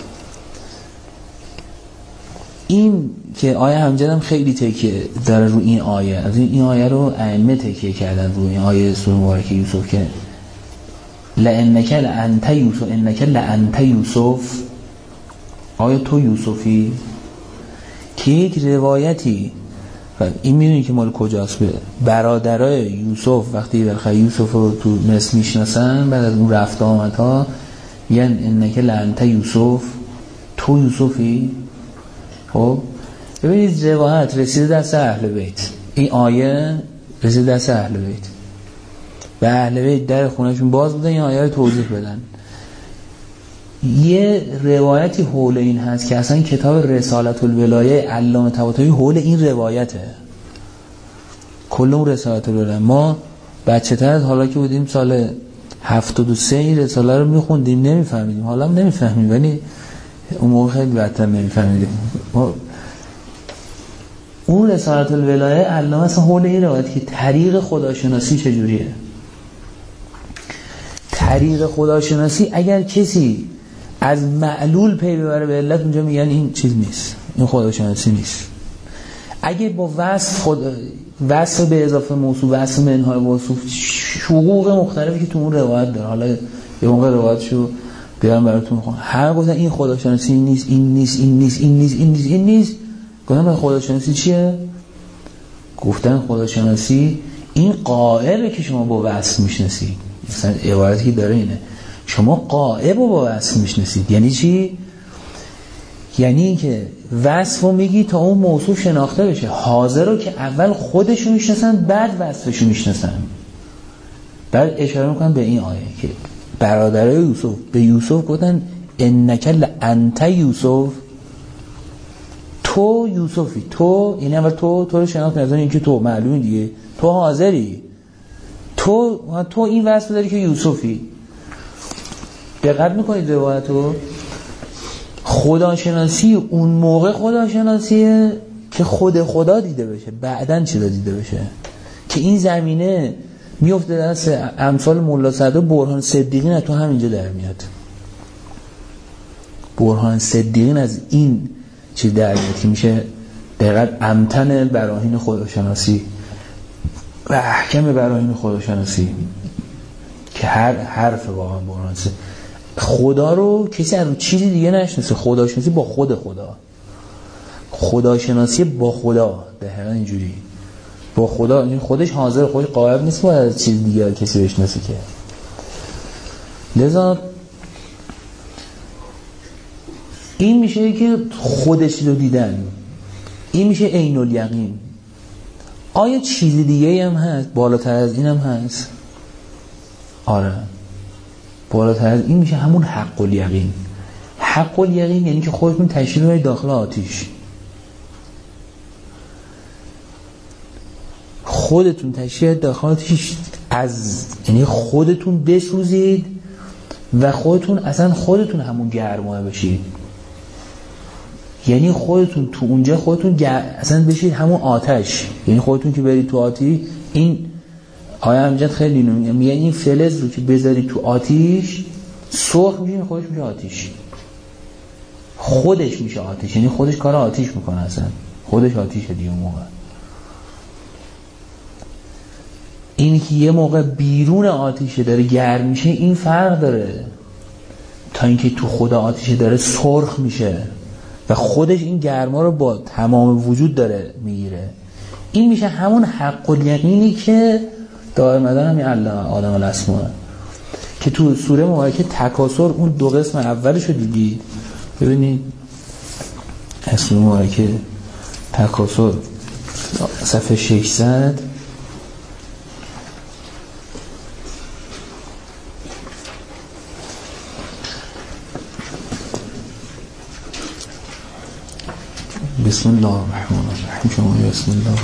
این که آیه همجدم خیلی تکیه داره رو این آیه، از این آیه رو ائمه تکیه کردن رو این آیه سوره مبارکه یوسف که لئنک لانت یوسف، انک لانت یوسف، آیا تو یوسفی؟ که یک روایتی و این میدونی که مال کجاست، به برادرای یوسف وقتی بالاخره یوسف رو تو مصر میشناسن بعد از اون رفت آمدها میگن انک لانت یوسف، تو یوسفی. خب ببینید روایت رسیده دست اهل بیت، این آیه رسیده دست اهل بیت و اهل بیت در خونهشون باز بودن این آیه رو توضیح بدن. یه روایتی حول این هست که اصلا کتاب رسالت الولایه علامه طباطبایی حول این روایته، کل اون رسالت الولایه. ما بچه تر از حالا که بودیم سال 73 این رساله رو میخوندیم نمیفهمیدیم، حالا هم نمیفهمیم ولی اون موقع خیلی بدتر نمیفهمیدیم. اون رسالت الولایه علامه اصلا حول این روایت که طریق خداشناسی چجوریه. طریق خداشناسی اگر کسی از معلول پی ببره به علت، اونجا میگن این چیز نیست، این خداشناسی نیست. اگه با وصف به اضافه موصوف، وصف منهای موصوف، حقوق مختلفی که تو اون روایت داره، حالا یه موقع روایتشو بیارم براتون میخونم، هر گفتن این خداشناسی نیست، این نیست، این نیست، این نیست، این نیست، این نیست، گفتن خداشناسی چیه؟ گفتن خداشناسی این غائبه که شما با وصف میشناسید. مثلا عبارتی که داره اینه، شما غائب رو با وصف میشناسید. یعنی چی؟ یعنی که وصف رو میگی تا اون موصوف شناخته بشه. حاضر رو که اول خودشو میشناسن بعد وصفشو میشناسن. بعد اشاره میکنن به این آیه که برادرای یوسف به یوسف گفتن انک لانت یوسف، تو یوسفی، تو یعنی اول تو رو شناخت نظر این که تو معلومه دیگه، تو حاضری، تو این وصف داری که یوسفی. دقت میکنید روایتو؟ خداشناسی اون موقع خداشناسیه که خود خدا دیده بشه، بعدن چی دیده بشه که این زمینه میفته دست امثال مولا صدر برهان صدیقین. تو همینجا در میاد برهان صدیقین، از این چیز در میاد که میشه دقیقاً امتن براهین خداشناسی و احکم براهین خداشناسی که هر حرف واقعا برهان صدیقین. خدا رو کسی از چیزی دیگه نشناسه. خداشناسی با خود خدا، خداشناسی با خدا، دقیقاً اینجوری با خدا. این خودش حاضر، خودش غائب نیست با از چیز دیگه کسی بشناسه که. لذا این میشه که خودش رو دیدن، این میشه عین الیقین. آیا چیز دیگه هم هست بالاتر از این هم هست؟ آره، بالاتر از این میشه همون حق الیقین. حق الیقین یعنی که خودتون تشریف کنید داخل آتیش، خودتون تشریف داخل آتیش، یعنی خودتون بسوزید و خودتون اصلا خودتون همون گرماه بشید. یعنی خودتون تو اونجا خودتون اصلا بشید همون آتش. یعنی خودتون که برید تو آتیش، این آیه امجد خیلی میگه این فلز رو که بذاری تو آتیش سرخ میشه، خودش میشه آتیش، خودش میشه آتیش. یعنی خودش کار آتیش میکنه، اصلا خودش آتیشه دیگه. موقع این که یه موقع بیرون آتیشه داره گرم میشه، این فرق داره تا اینکه تو خود آتیشه داره سرخ میشه و خودش این گرما رو با تمام وجود داره میگیره. این میشه همون حق الیقینی که دائما همین آدم الاسماء که تو سوره مبارکه تکاثر اون دو قسم اولش رو دیدید. ببینید اسم مبارکه تکاثر صفحه 600 بسم الله الرحمن الرحیم. شما بسم الله.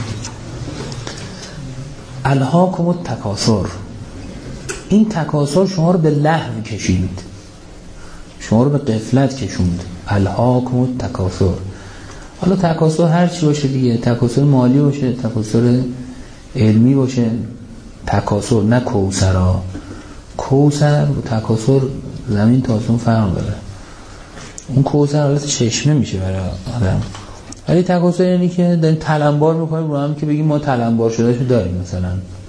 الهاکم التکاثر، این تکاثر شما رو به لهو کشید، شما رو به غفلت کشوند. الهاکم التکاثر. حالا تکاثر هر چی باشه دیگه، تکاثر مالی باشه، تکاثر علمی باشه، تکاثر نه کوثرا. کوثر و تکاثر زمین تا آسمون فرق داره. اون کوثر حالت چشمه میشه برای آدم، ولی تکاثر یعنی که داریم تلمبار میکنیم رو هم که بگیم ما تلمبار شده شو داریم مثلا.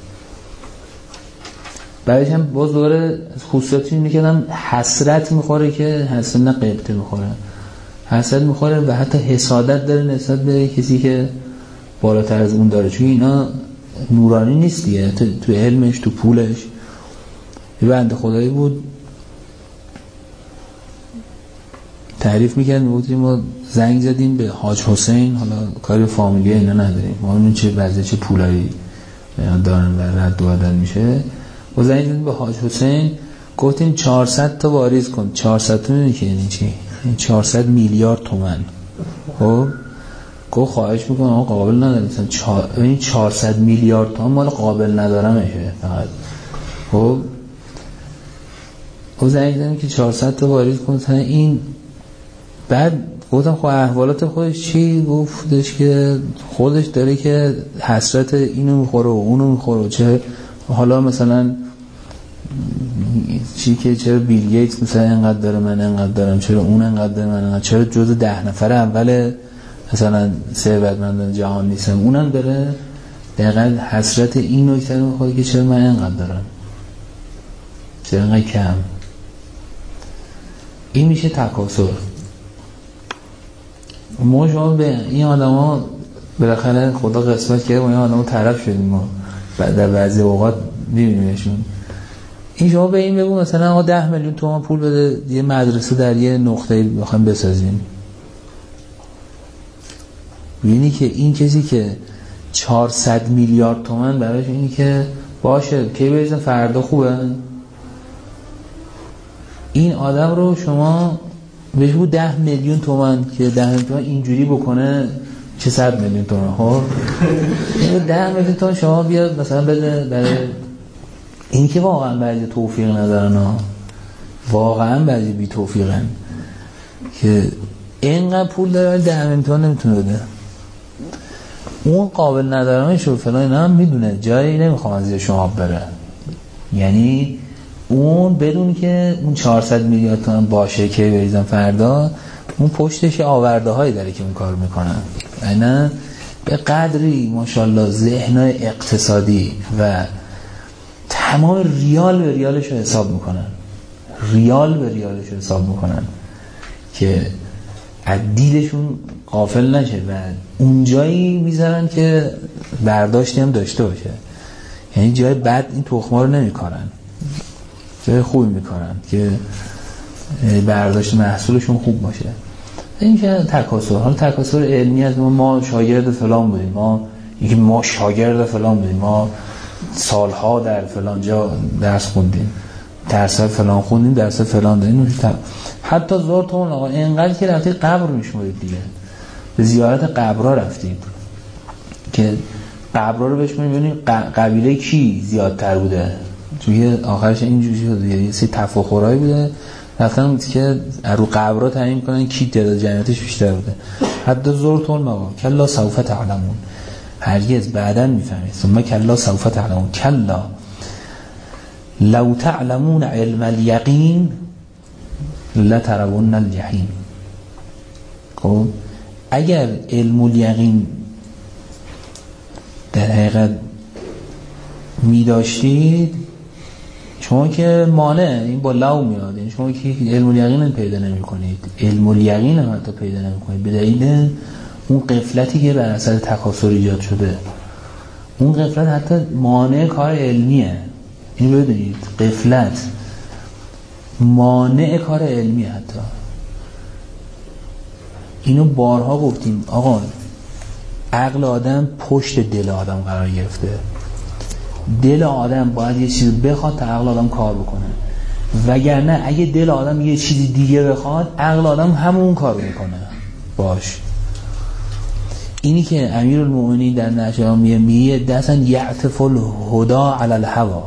بعدش هم باز دوباره خصوصیتی اینه که آدم حسرت میخوره که حسرت نه غیبته میخوره، حسرت میخوره و حتی حسادت داره نسبت به کسی که بالاتر از اون داره، چون اینا نورانی نیست دیگه، تو علمش، تو پولش. یه بنده خدایی بود تعریف میکرد، میگفتیم ما زنگ زدیم به حاج حسین، حالا کاری فامیلی اینا نداریم، ما اون چه وضع چه پولایی دارن و رد و بدل میشه، و زنگ زدیم به حاج حسین گفتیم 400 تا واریز کن. 400 تا میدونی که یعنی چی؟ 400 میلیارد تومان. خب گفت خواهش میکنم آقا قابل ندارم، مثلا 400 میلیارد تومان مال قابل ندارمشه فقط. خب و زنگ زدیم که 400 تا واریز کن، این بعد گفتم خب احوالات خودش چی؟ گفتش که خودش داره که حسرت اینو میخوره و اونو میخوره، چه حالا مثلا چی که چرا بیل گیتس مثلا اینقدر داره من اینقدر دارم، چرا اون اینقدر داره من اینقدر، چرا جزو 10 نفر اول مثلا ثروتمندان جهان نیستم، اونم داره دقیقاً حسرت این نکته رو میخوره که چرا من اینقدر دارم، چرا اینقدر کم. این میشه تکاسل. ما شما به این آدم ها بالاخره خدا قسمت کرده و این آدم ها طرف شدیم، ما در بعضی اوقات میبینیمشون. این شما به این بگو مثلا آقا 10 میلیون تومان پول بده یه مدرسه در یه نقطه بخوایم بسازیم، ببینی که این کسی که 400 میلیارد تومان براش اینی که باشه کی بریزن فردا خوبه، این آدم رو شما بهش بگو 10 میلیون تومان که 10 میلیون تومان اینجوری بکنه چه 100 میلیون تومان. خب این 10 میلیون تومان شما بیاد مثلا بده برای این که واقعا بعضی توفیق ندارن ها، واقعا بعضی بی توفیقن که اینقدر پول داره 10 میلیون تومان نمیتونه بده، اون قابل ندارمش و فلان اینا هم میدونه جایی نمیخوام از شما بره، یعنی اون بدون که اون 400 میلیارد تومان باشه که بریزن فردا، اون پشتش آورده هایی داره که اون کار میکنن. اینا به قدری ماشاءالله ذهنای اقتصادی و تمام ریال به ریالش رو حساب میکنن، ریال به ریالش رو حساب میکنن که از دیدشون غافل نشه و اون جایی میذارن که برداشتی هم داشته باشه، یعنی جای بد این تخما رو نمیکارن، جای خوبی میکارن که برداشت محصولشون خوب باشه. این که تکاسل، حالا تکاسل علمی از ما شاگرد فلان بودیم، ما شاگرد فلان بودیم، ما سالها در فلان جا درس خوندیم، درس فلان خوندیم، درس فلان داریم، حتی زورتون آقا اینقدر که رفتید قبر میشمارید دیگه، به زیارت قبرها رفتید که قبرها رو بشمارید ببینید قبیله کی زیادتر بوده، توی آخرش اینجوری شده یه سری تفاخرایی بوده، رفتن که رو قبرها تعیین کنن کی تعداد جمعیتش بیشتر بوده. حتی زورتون آقا کلا سوف تعلمون، هرگز بعداً میفهمید، ثم کلا سوف تعلمون، کلا لو تعلمون علم الیقین لترون الجحیم. خب اگر علم الیقین در حقیقت می داشتید، شما که مانع این با لو میاد، این شما که علم الیقین پیدا نمی کنید، علم الیقین هم حتی پیدا نمی کنید به دلیل اون غفلتی که بر اثر تکاسل ایجاد شده. اون غفلت حتی مانع کار علمیه، این بدونید غفلت مانع کار علمیه. حتی اینو بارها گفتیم آقا، عقل آدم پشت دل آدم قرار گرفته، دل آدم باید یه چیز بخواد تا عقل آدم کار بکنه، وگرنه اگه دل آدم یه چیزی دیگه بخواد عقل آدم همون کار میکنه. باش اینی که امیرالمومنین در نشأه میگه دستن یعطف الهدا علی الهوا،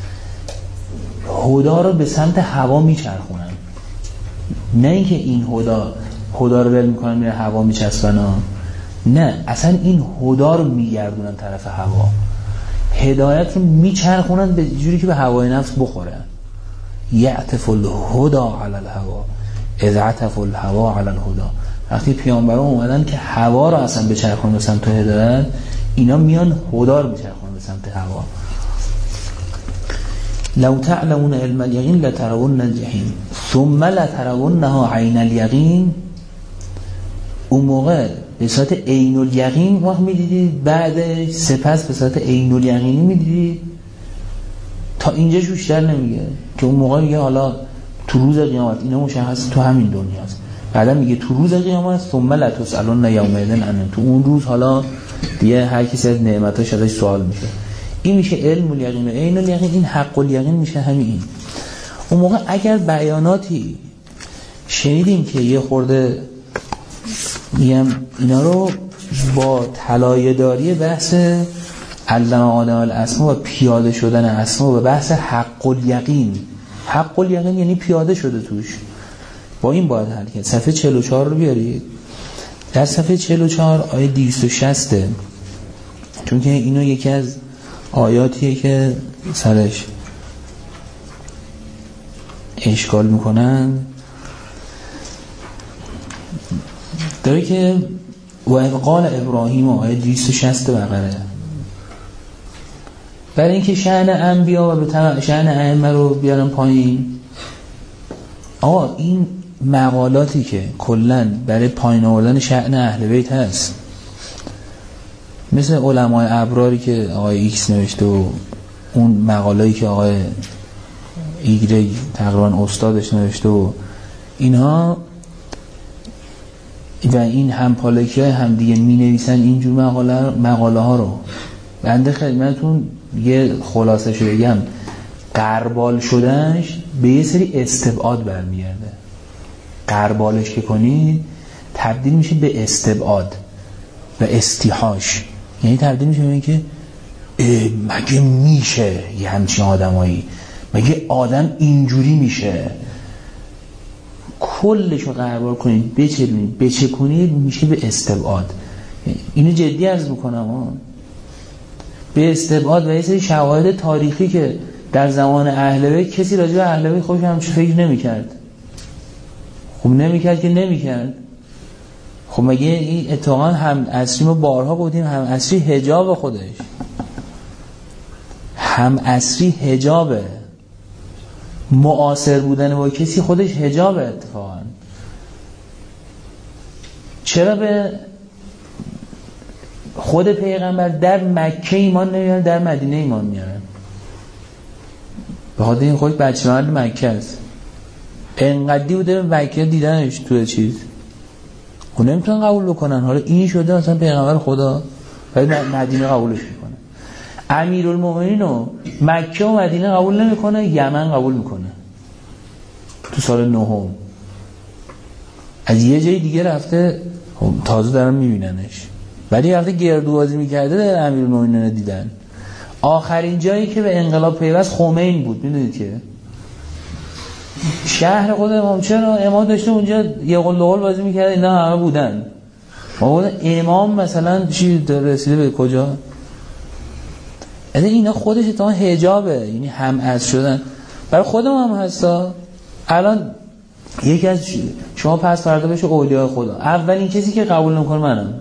هدا رو به سمت هوا میچرخونن، نه اینکه این هدا رو ول میکنن میره هوا میچسبن، نه اصلا این هدا رو میگردونن طرف هوا، هدایت رو میچرخونن به جوری که به هوای نفس بخوره. یعطف الهدا علی الهوا اذ عطف الهوا علی الهدا. وقتی پیامبران اومدن که هوا رو اصلا بچرخونن به سمت هدایت، اینا میان هدا رو بچرخونن به سمت هوا. لو تعلمون علم الیقین لترون الجحیم ثم لترونها عین الیقین. اون موقع به صورت عین الیقین وقت میدیدید، بعدش سپس به صورت عین الیقینی میدیدید. تا اینجا بیشتر نمیگه که اون موقع میگه حالا تو روز قیامت، اینا مشخص تو همین دنیاست، بعدا میگه تو روز قیامت ثم لتسألن یومئذ عن، تو اون روز حالا دیگه هر کسی از نعمتاش ازش سوال میشه. این میشه علم الیقین و عین الیقین، این حق الیقین میشه همین. اون موقع اگر بیاناتی شنیدیم که یه خورده میگم اینا رو با طلایه‌داری بحث علم آدم الاسما و پیاده شدن اسما و بحث حق الیقین، حق الیقین یعنی پیاده شده توش، با این باید حل کرد. صفحه 44 رو بیارید. در صفحه 44 آیه 260، چون که اینو یکی از آیاتیه که سرش اشکال میکنن، داره که و قال ابراهیم، آیه 260 بقره، برای اینکه شأن انبیا و به شأن ائمه رو بیارن پایین. آقا این مقالاتی که کلن برای پایین آوردن شأن اهل بیت هست، مثل علمای ابراری که آقای ایکس نوشته و اون مقالایی که آقای ایگری تقریبا استادش نوشته و اینها، و این همپالکی های هم دیگه می نویسن اینجور مقاله ها رو. بنده خدمتون یه خلاصه شو بگم، غربال شدنش به یه سری استبعاد برمیگرده. غربالش که کنید تبدیل میشه به استبعاد و استیحاش، یعنی تبدیل میشه به این که مگه میشه یه همچین آدمایی، مگه آدم اینجوری میشه. کلشو غربال کنید، بچکنید میشه به استبعاد. اینو جدی عرض میکنم، به استبعاد و یه سری شواهد تاریخی که در زمان اهل بیت کسی راجع به اهل بیت خودش همچین فکر نمی‌کرد. خب نمی‌کرد که نمی‌کرد. خب مگه این اتفاقا هم عصری ما بارها گفتیم، هم عصری حجاب خودش، هم عصری حجابه، معاصر بودن با کسی خودش حجابه. اتفاقا چرا به خود پیغمبر در مکه ایمان نمیارن، در مدینه ایمان میارن؟ به خاطر این خود بچه مرد مکه است، انقدی بوده مکه دیدنش توی چیز، خب نمیتونن قبول بکنن. حالا این شده مثلا پیغمبر خدا، ولی مدینه قبولش میکنه. امیرالمومنین رو مکه و مدینه قبول نمیکنه، یمن قبول میکنه. تو سال 9 از یه جای دیگه رفته، تازه دارن میبیننش، ولی وقتی گردوبازی میکرده در امیرالمومنین دیدن. آخرین جایی که به انقلاب پیوست خمین بود، میدونید که شهر خود امام، چرا امام داشته اونجا یه قل بازی میکرده، اینا همه بودن. ما بودن امام مثلا چی رسیده به کجا؟ اینا خودش اتفاقا حجابه، یعنی هم از شدن برای خودم هم هستا. الان یکی از شما پس فردا بشه اولیاء خدا، اولین کسی که قبول نمیکنه منم.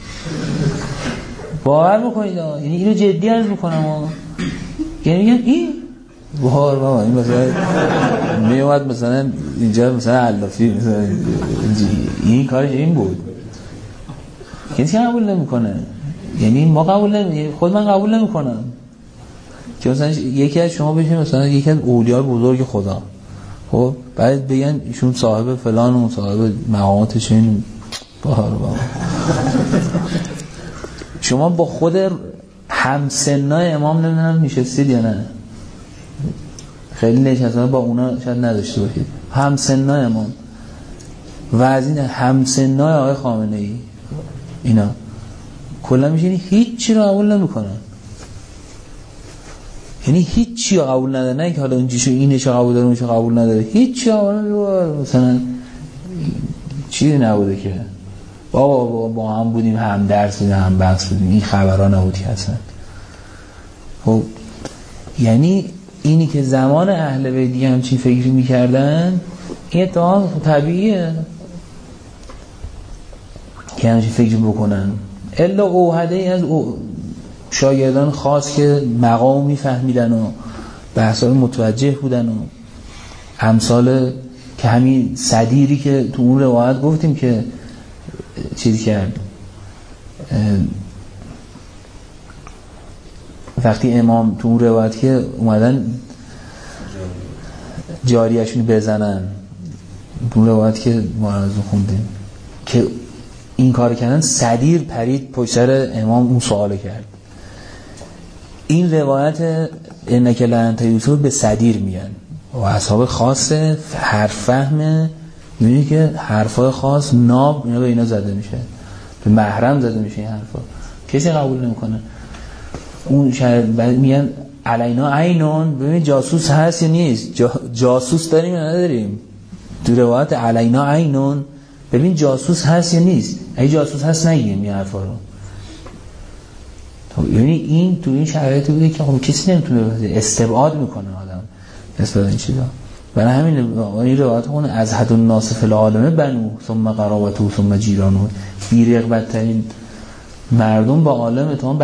باور بکنید، یعنی اینو جدی عرض میکنم. یعنی میگم این بار بابا، این مثلا میومد مثلا اینجا مثلا علافی مثلا این کارش این بود، کسی قبول نمیکنه. یعنی ما قبول نمیکنیم، خود من قبول نمیکنم که مثلا یکی از شما بشه مثلا یکی از اولیاء بزرگ خدا، خب بعد بگن ایشون صاحب فلان و صاحب مقاماتش این. بار بابا شما با خود همسنای امام نمیدونم نشستید یا نه؟ خیلی نشستن با اونا شاید نداشته باشید. همسنای امام و از این همسنای آقای خامنه ای، اینا کلا میشینی هیچی رو قبول نمیکنن. یعنی هیچی رو قبول نداره، نه که حالا اونجیشو اینشو قبول داره اونشو قبول نداره، هیچی قبول مثلا چیزی نبوده که بابا با هم بودیم، هم درس بودیم، هم بحث بودیم، این خبرها نبودی اصلا. خب یعنی اینی که زمان اهل بیت دیگه همچین فکری میکردن، این اتفاق طبیعیه که همچین فکری بکنن. الا اوهده ای از شاگردان خاص که مقام میفهمیدن و بحثا رو متوجه بودن و امثال که همین صدیری که تو اون روایت گفتیم که چیزی کرد، وقتی امام تو اون روایت که اومدن جاریشون بزنن، تو اون روایت که ما از خوندیم که این کار کردن، صدیر پرید پشت سر امام اون سوال کرد. این روایت انک لعنت یوسف به صدیر میگن و اصحاب خاص هر فهمه، میبینی که حرفای خاص ناب اینا به اینا زده میشه، به محرم زده میشه. این حرفا کسی قبول نمیکنه. اون میگن علینا عینون، ببین جاسوس هست یا نیست، جاسوس داریم یا نداریم. تو روایت علینا عینون، ببین جاسوس هست یا نیست. اگه جاسوس هست نگیم این حرفا رو. یعنی این تو این شرایطی بوده که خب کسی نمیتونه استبعاد میکنه آدم نسبت این چیزا. برای همین این روایت خونه از حد الناس فی العالمه بنو ثم قرابته ثم جیرانه، بی‌رغبت ترین مردم با عالم تمام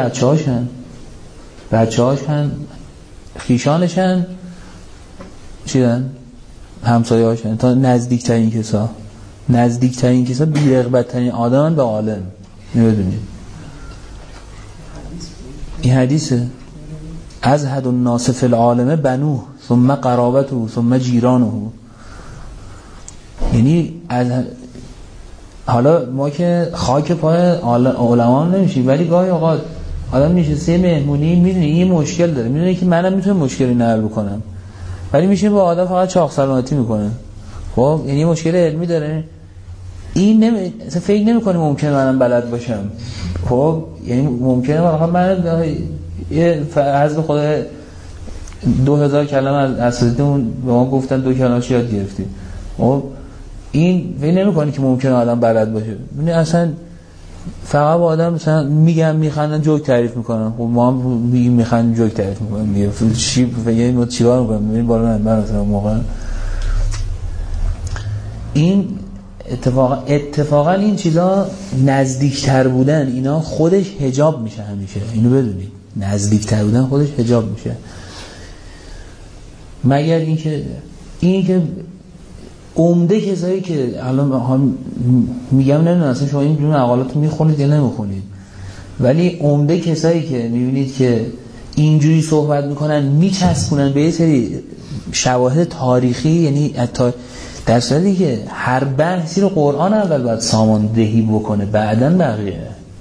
بچه‌هاشن خیشانشن چیدن همسایه‌هاشن تا نزدیکترین کسا بی‌رغبت ترین آدمن به عالم. نمیدونید این حدیثه از حد الناس فی العالمه بنو ثم قرابته ثم جیرانه. یعنی حالا ما که خاک پای علما نمیشیم، ولی گاهی اوقات آدم نشسته مهمونی میدونه این مشکل داره، میدونه که منم میتونم مشکلی حل بکنم، ولی میشه با آدم فقط چاق سلامتی میکنه. خب یعنی مشکل علمی داره، این فکر نمیکنه ممکنه منم بلد باشم. خب یعنی ممکنه من یه فرض به خدا 2000 کلمه از اساتیدمون به ما گفتن 2 کلمه یاد گرفتیم. خب این فکر نمیکنه که ممکنه آدم بلد باشه. یعنی اصلا فقط با آدم مثلا میگم میخندن جوک تعریف میکنن. خب ما هم میگیم میخندیم جوک تعریف میکنن، میگه یعنی ما چیکار میکنیم؟ میبینیم بالا من مثلا موقع این اتفاقا این چیزا نزدیکتر بودن اینا خودش حجاب میشه. همیشه اینو بدونید، نزدیکتر بودن خودش حجاب میشه. مگر اینکه عمده کسایی که الان میگم نمیدونم اصلا شما این مقالات میخونید یا نمیخونید، ولی عمده کسایی که میبینید که اینجوری صحبت میکنن میچسبونن به یه سری شواهد تاریخی، یعنی در صورتی که هر بحثی رو قرآن اول باید ساماندهی بکنه بعدن بقیه.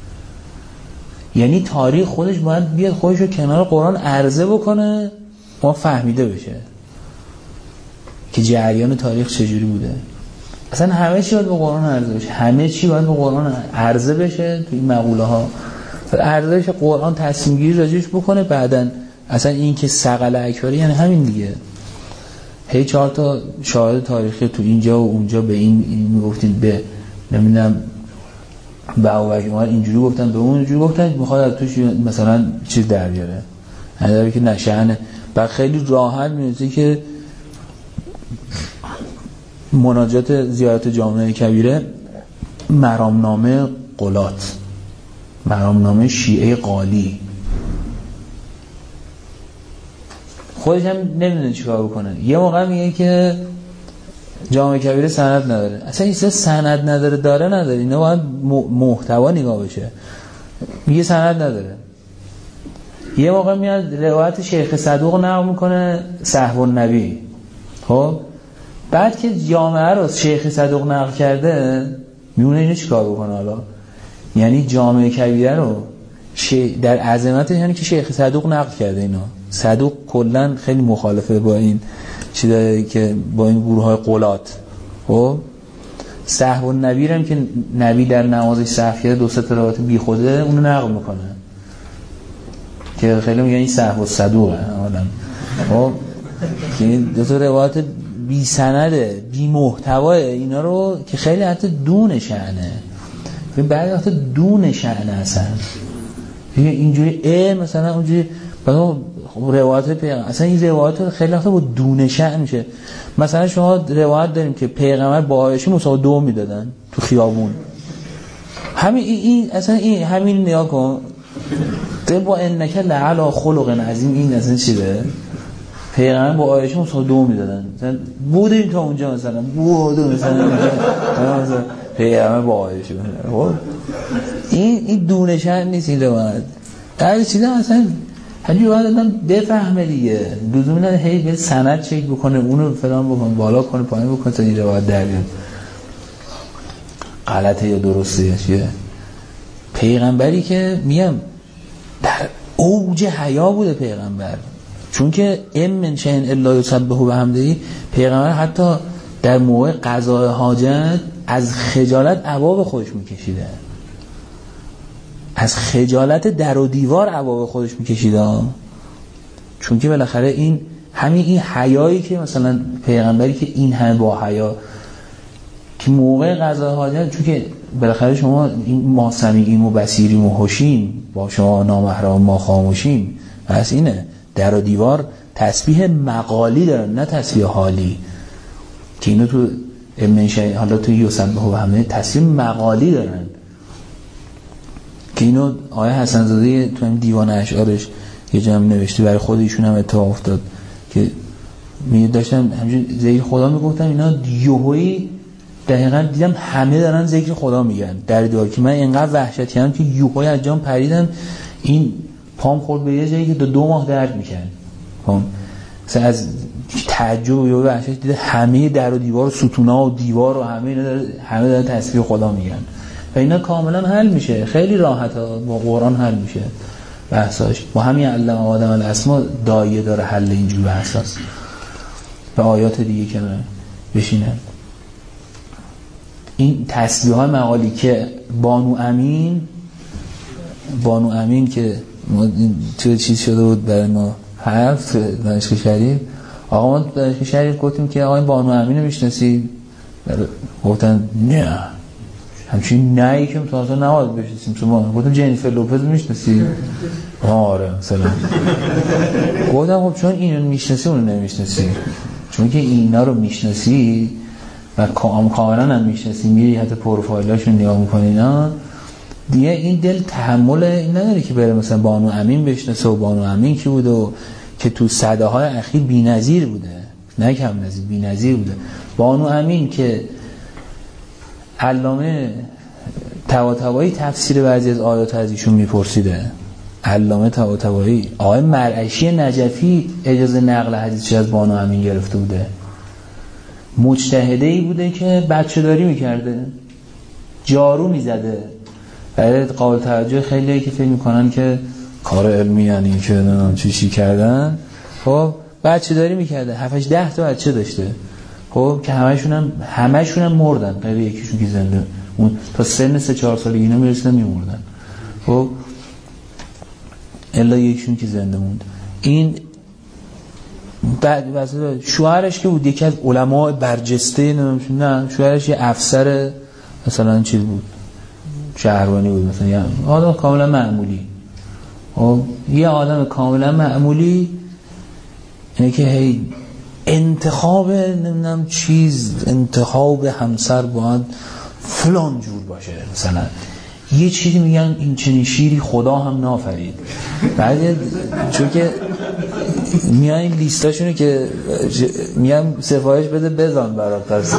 یعنی تاریخ خودش باید بیاد خودش رو کنار قرآن عرضه بکنه ما فهمیده بشه که جریان تاریخ چجوری بوده. اصلا همه چی باید به قرآن عرضه بشه، همه چی باید به قرآن عرضه بشه. تو این مقوله ها عرضه بشه، قرآن تصمیم گیری راجعش بکنه، بعدن اصلا این که ثقل اکبری یعنی همین دیگه. هی 4 تا شاهد تاریخی تو اینجا و اونجا به این میگفتین، به نمیدونم باوکمال اینجوری گفتن، به اون اینجوری گفتن، میخواد از توش مثلا چیز در بیاره، نداره که نشأنه. بعد خیلی راحت می‌رسه که مناجات زیارت جامعه کبیره مرامنامه قلات، مرامنامه شیعه قالی، خودش هم نمیدونه چیکار بکنه. یه موقع میگه که جامعه کبیره سند نداره. اصلا این سند نداره اینا باید محتوا نگاه بشه. میگه سند نداره. یه موقع میاد روایت شیخ صدوق نقل میکنه صحو النبی. خب بعد که جامعه رو شیخ صدوق نقل کرده میونه اینو چیکار بکنه حالا؟ یعنی جامعه کبیره رو در عظمتش یعنی که شیخ صدوق نقل کرده اینا. صدوق کلا خیلی مخالفه با این چیزایی که با این گروه‌های قلات. خب صحو النبی هم که نبی در نمازش سهو کرده 2-3 روایت بیخوده اونو نقل میکنه که خیلی میگن این صحو الصدوقه اولا. خب که این 2 روایت بی سنده بی محتوا اینا رو که خیلی حتی دون شأنه، بعضی وقتا دون شأنه اصلا اینجوری مثلا اونجوری روایت پیغمبر اصلا این روایت خیلی وقتا با دون شأن میشه. مثلا شما روایت داریم که پیغمبر با عایشه مساوی 2 میدادن تو خیابون. همین این اصلا این همین نگاه کن با انک لعلی خلق عظیم، این اصلا چیه؟ پیغمبر با عایشه مساوی 2 میدادن. مثلا بودیم تا اونجا مثلا مثلا پیغمبر با عایشه. خب این دون شأن نیست این روایت. در چیزا مثلا حالی باید آدم بفهمه دیگه، لزومی نداره هی به سند چک بکنه اونو فلان بکنه بالا کنه پایین بکنه تا این روایت در بیاد غلطه یا درسته. چیه پیغمبری که میگم در اوج حیا بوده پیغمبر، چون که من شیء الا یسبح بحمده. پیغمبر حتی در موقع قضای حاجت از خجالت عبا خودش میکشیده، از خجالت در و دیوار عبا خودش میکشیده، چون که بالاخره این همین این حیایی که مثلا پیغمبری که این همه با حیا که موقع قضای حاجت، چون که بالاخره شما این ما سمیعیم و بصیریم و هوشیم، با شما نامحرم ما خاموشیم، پس اینه در و دیوار تسبیح مقالی دارن نه تسبیح حالی، که اینو تو ابن شهید حالا تو یوسف و همه تسبیح مقالی دارن، که اینو آیه حسن زاده تو این دیوان اشعارش یه جمع نوشته، برای خود ایشون هم اتفاق افتاد که می داشتم همینجوری ذکر خدا میگفتم، اینا یوهویی دقیقاً دیدم همه دارن ذکر خدا میگن در دیوار، که من اینقدر وحشتی هم که یوهویی از جام پریدم، این پام خورد به یه جایی که 2 ماه درد میکرد، مثلا از تعجب و وحشت دیده همه در و دیوار و ستونا و دیوار و همه دارن تسبیح خدا میگن و اینا کاملا حل میشه، خیلی راحت با قرآن حل میشه بحثاش. با همین علم آدم الاسما دایه داره حل اینجور بحثاست و آیات دیگه که بشینن. این تسبیح های مقالی که بانو امین که توی چیز شده بود برای ما حرف دانشگاه شریف، آقا ما دانشگاه شریف گفتیم که آقا این بانو امین رو میشناسی؟ گفتن نه، همچین نه که تازه نباید بشناسیم. شما گفتم جنیفر لوپز میشناسی؟ آره سلام. گفتم خب چون اینو میشناسی اونو نمیشناسی، چون که اینا رو میشناسی و کاملا هم میشناسی، میری حتی پروفایلاشون نگاه میکنی، اینا دیگه این دل تحمل این نداره که بره مثلا بانو امین بشناسه و بانو امین کی بوده و که تو صده های اخیر بی‌نظیر بوده، نه کم نظیر، بی‌نظیر بوده. بانو امین که علامه طباطبایی تفسیر بعضی از آیات از ایشون میپرسیده، علامه طباطبایی، آقای مرعشی نجفی اجازه نقل حدیثش از بانو امین گرفته بوده، مجتهده‌ای بوده که بچه داری میکرده، جارو میزده. برای قابل توجه خیلیه که فکر میکنن که کار علمی یعنی که چیشی کردن، خب بچه داری میکرده، 7-10 تا بچه داشته، خب که همشون هم مردن غیر یکیشون که زنده، اون تا سن 3-4 سالگی اینا میرسیدن میمردن، خب الا یکیشون که زنده موند. این بعد شوهرش که بود یکی از علماء برجسته، نه شوهرش یه افسر مثلا چیز بود، شهربانی بود مثلا، یه آدم کاملا معمولی، خب یه آدم کاملا معمولی اینه که هی انتخاب نمیدونم چیز، انتخاب همسر باید فلان جور باشه، مثلا یه چیزی میگن این چنین شیری خدا هم نافرید، بعد چون که میان این لیستاشونو که میان سفارش بده بزن برات، پس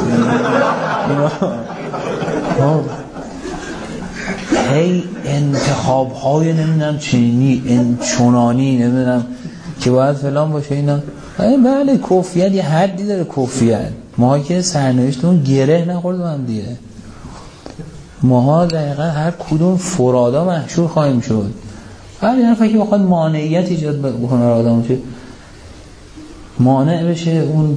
هی انتخاب های نمیدونم چنینی چنانی نمیدونم که باید فلان باشه اینا. بله کفیت یه حدی داره، کفیت ما که سرنوشتمون گره نخورد هم دیگه، ماها دقیقا هر کدوم فرادا محشور خواهیم شد. هر یه نفر که بخواد مانعیت ایجاد بکنه آدم چه مانع بشه، اون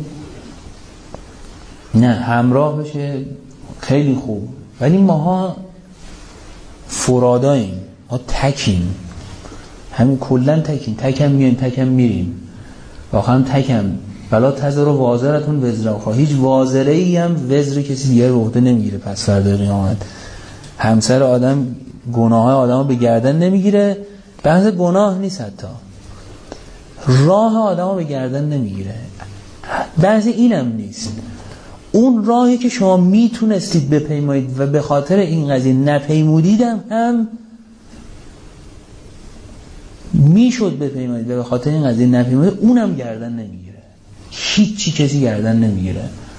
نه همراه بشه خیلی خوب، ولی ماها فراداییم، ما تکیم، همین کلن تکم میایم تکم میریم، واقعا تکم بلا تزر و وازرتون وزرا، هیچ وازره‌ای هم وزر کسی دیگر به عهده نمیگیره پس فردا قیامت. همسر آدم گناه آدمو به گردن نمیگیره، بحث گناه نیست، حتی راه آدمو به گردن نمیگیره، بحث اینم نیست. اون راهی که شما میتونستید بپیمایید و به خاطر این قضیه نپیمودیدم هم میشد بپیمایید و به خاطر این قضیه نپیمودید، اونم گردن نمیگیره، هیچی کسی گردن نمیگیره،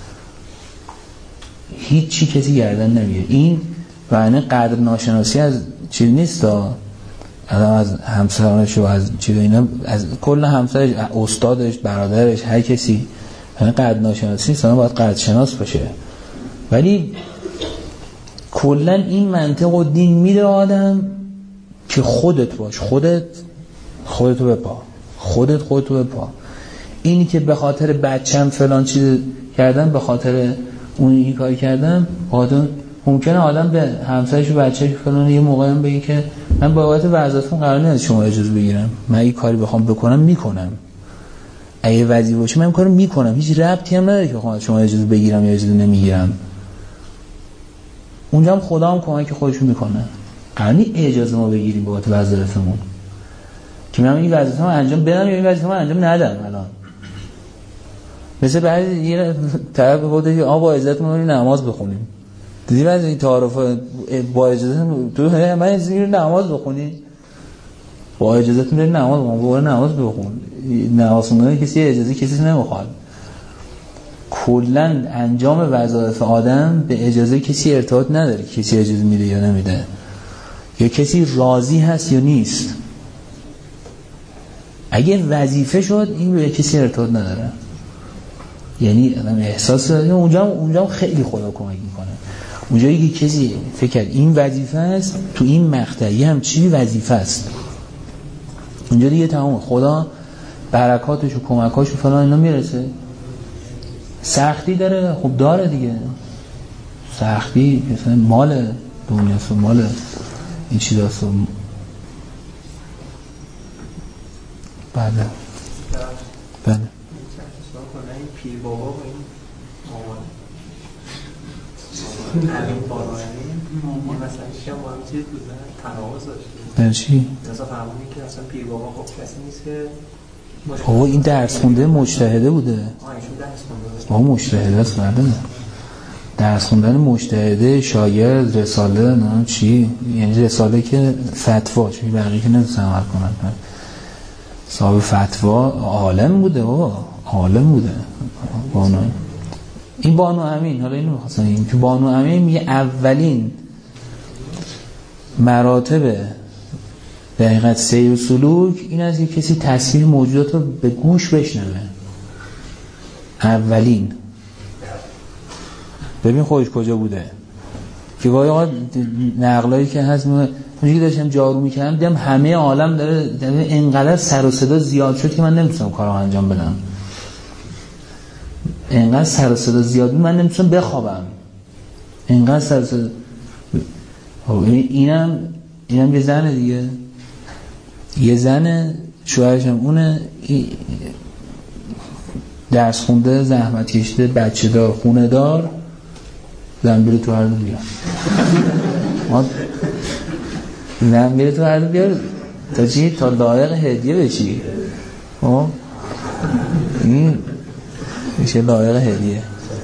هیچی کسی گردن نمیگیره. این معنی قدر ناشناسی از چیز نیست، از همسرانش و از چیز اینا، از کل همسرش، استادش، برادرش، هر کسی، یعنی قدر ناشناسی نیست، باید قدر شناس باشه. ولی کلا این منطق و دین میده آدم که خودت باش، خودتو بپا، خودتو بپا. اینی که به خاطر بچم فلان چیز کردم، به خاطر اون این کاری کردم، ممکنه آدم به همسرش و بچه‌ش فلان یه موقعی هم بگه که من با بابت وظیفه‌ام قرار نیست شما اجازه بگیرم، من این کاری بخوام بکنم میکنم، اگه وظیفه باشه من این کارو میکنم، هیچ ربطی هم نداره که بخوام شما اجازه بگیرم یا اجازه نمیگیرم. اونجا هم خدا هم کمک خودش میکنه. قرنی اجازه ما بگیریم بابت وظایفمون که من این وظیفه رو انجام بدم یا این وظیفه رو انجام ندم. الان مثل بعضی یه طرف بوده که با اجازهتون نماز بخونیم. دیدی بعضی این تعارف با اجازهتون تو من اجازه نماز بخونی، با اجازهتون نماز بخون. نماز خوندن کسی اجازه کسی نمیخواد. کلا انجام وظایف آدم به اجازه کسی ارتباط نداره، کسی اجازه میده یا نمیده، یا کسی راضی هست یا نیست. اگه وظیفه شد این به کسی ارتباط نداره. یعنی آدم احساس داره اونجا خیلی خدا کمک میکنه. اونجایی که کسی فکر کرد این وظیفه است، تو این مقطعی هم چی وظیفه است، اونجا دیگه تمام. خدا برکاتش و کمکاش و فلان اینا میرسه. سختی داره، خب داره دیگه. سختی مثلا مال دنیاست و مال این چیزاست. بله بله. این پیر بابا و این همین باروانی مثلا که ما هم چیز بودن تناقض داشتیم. در چی؟ مثلا فرمونی که اصلا پیر بابا خب کسی نیست که بابا این درس خونده مجتهده بوده. ایشون درس خونده بابا مجتهده است. بله درس خوندن مجتهده، شاگرد، رساله، نه چی، یعنی رساله که فتوا، چون بقیه که نمی‌تونن عمل کنن. صاحب فتوا عالم بوده. بابا عالم بوده. بانو این بانو امین، حالا اینو می‌خواستم بگم که بانو امین میگه اولین مراتب در حقیقت سیر و سلوک این است که کسی تصویر موجودات رو به گوش بشنوه. اولین ببین خودش کجا بوده که گاهی اوقات نقلایی که هست اونجوری داشتم جارو میکردم دیدم همه عالم داره اینقدر سر و صدا زیاد شد که من نمیتونم کارو انجام بدم. اینقدر سر و صدا زیاد بود من نمیتونم بخوابم. اینقدر سر و صدا. اینم یه زنه دیگه، یه زنه، شوهرشم اونه، درس خونده، زحمت کشیده، بچه دار، خونه دار، زنبیره تو هر دو بیار. زنبیره تو هر دو بیار تا چی؟ تا لایق هدیه بشی. این میشه لایق هدیه.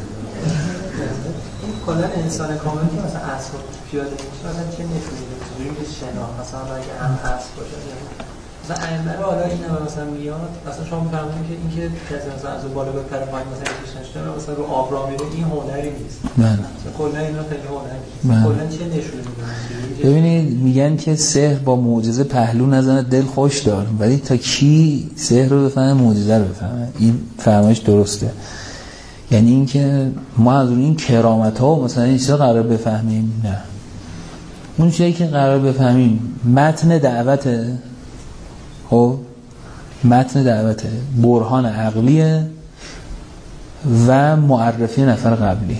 کلا انسان کامل که مثلا اصلا پیاده میشه مثلا چه نشونی داره؟ چجوری میشه شناخت مثلا اگه هم اصل باشه مثلا ائمه رو حالا این مثلا میاد مثلا شما میفهمید که اینکه کسی مثلا از بالا به پر پایین مثلا کشش نشده مثلا رو آب راه میره این هنری نیست. بله. کلا اینا خیلی هنری نیست. کلا چه نشونی میده؟ ببینید میگن که سحر با معجزه پهلو نزنه دل خوش دار، ولی تا کی سحر رو بفهمه معجزه رو بفهمه. این فرمایش درسته. یعنی اینکه ما از این کرامت‌ها مثلا این چیزا قرار بفهمیم، نه. اون چیزی که قرار بفهمیم متن دعوته، خب متن دعوته، برهان عقلیه و معرفی نفر قبلی.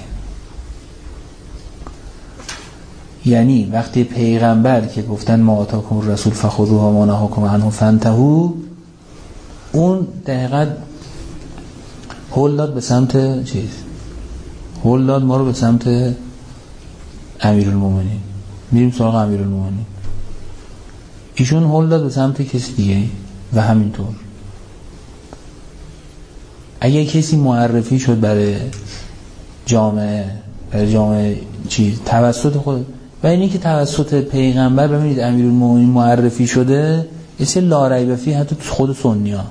یعنی وقتی پیغمبر که گفتن ما آتاکم الرسول فخذوه و ما نهاکم عنه فانتهوا، اون دقیقاً هول داد به سمت چیز، هول داد ما رو به سمت امیرالمومنین، میریم سراغ امیرالمومنین. ایشون هول داد به سمت کسی دیگه و همینطور. اگه کسی معرفی شد برای جامعه چیز توسط خود و اینی که توسط پیغمبر، ببینید امیرالمومنین معرفی شده، اصلا لا ریب فیه حتی خود سنی‌ها،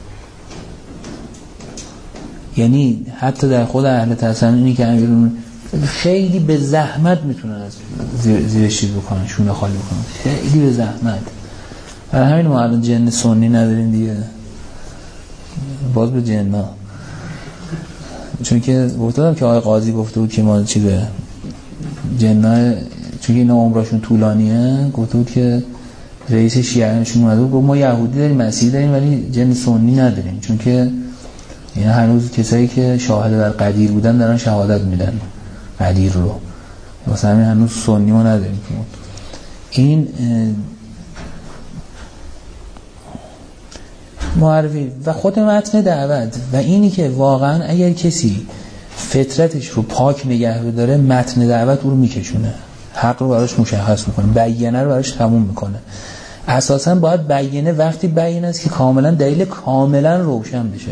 یعنی حتی در خود اهل تسنن اینی که امیرالمومنین خیلی به زحمت میتونن از زیرش چیز بکنن، شونه خالی بکنن، خیلی به زحمت. برای همین ما الان جن سنی نداریم دیگه، باز به جن‌ها. چون که گفتم که آقای قاضی گفته بود که ما چیزه جن‌ها، چون که اینا عمرشون طولانیه، گفته بود که رئیس شیعه‌شون اومده بود ما یهودی داریم، مسیحی داریم، ولی جن سنی نداریم. چون که اینا هنوز کسایی که شاهد در قدیر بودن دارن شهادت میدن قدیر رو، واسه همین هنوز سنی ما نداریم. این معرفی و خود متن دعوت و اینی که واقعا اگر کسی فطرتش رو پاک نگه داره، متن دعوت او رو میکشونه. حق رو براش مشخص میکنه، بیانه رو براش تموم میکنه. اساسا باید بیانه وقتی بیانه است که کاملا دلیل کاملا روشن بشه.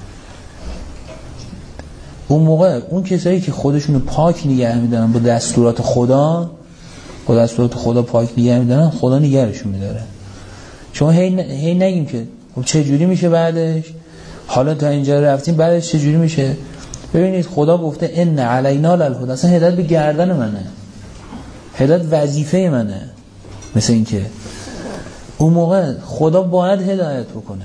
اون موقع اون کسایی که خودشونو پاک نگه میدارن با دستورات خدا، با دستورات خدا پاک نگه میدارن، خدا نگهشون میداره. شما هی نگیم که خب چه جوری میشه بعدش، حالا تا اینجا رفتیم بعدش چه جوری میشه. ببینید خدا گفته ان علینا للهدی، اصلا هدایت به گردن منه، هدایت وظیفه منه. مثل این که اون موقع خدا باید هدایت بکنه.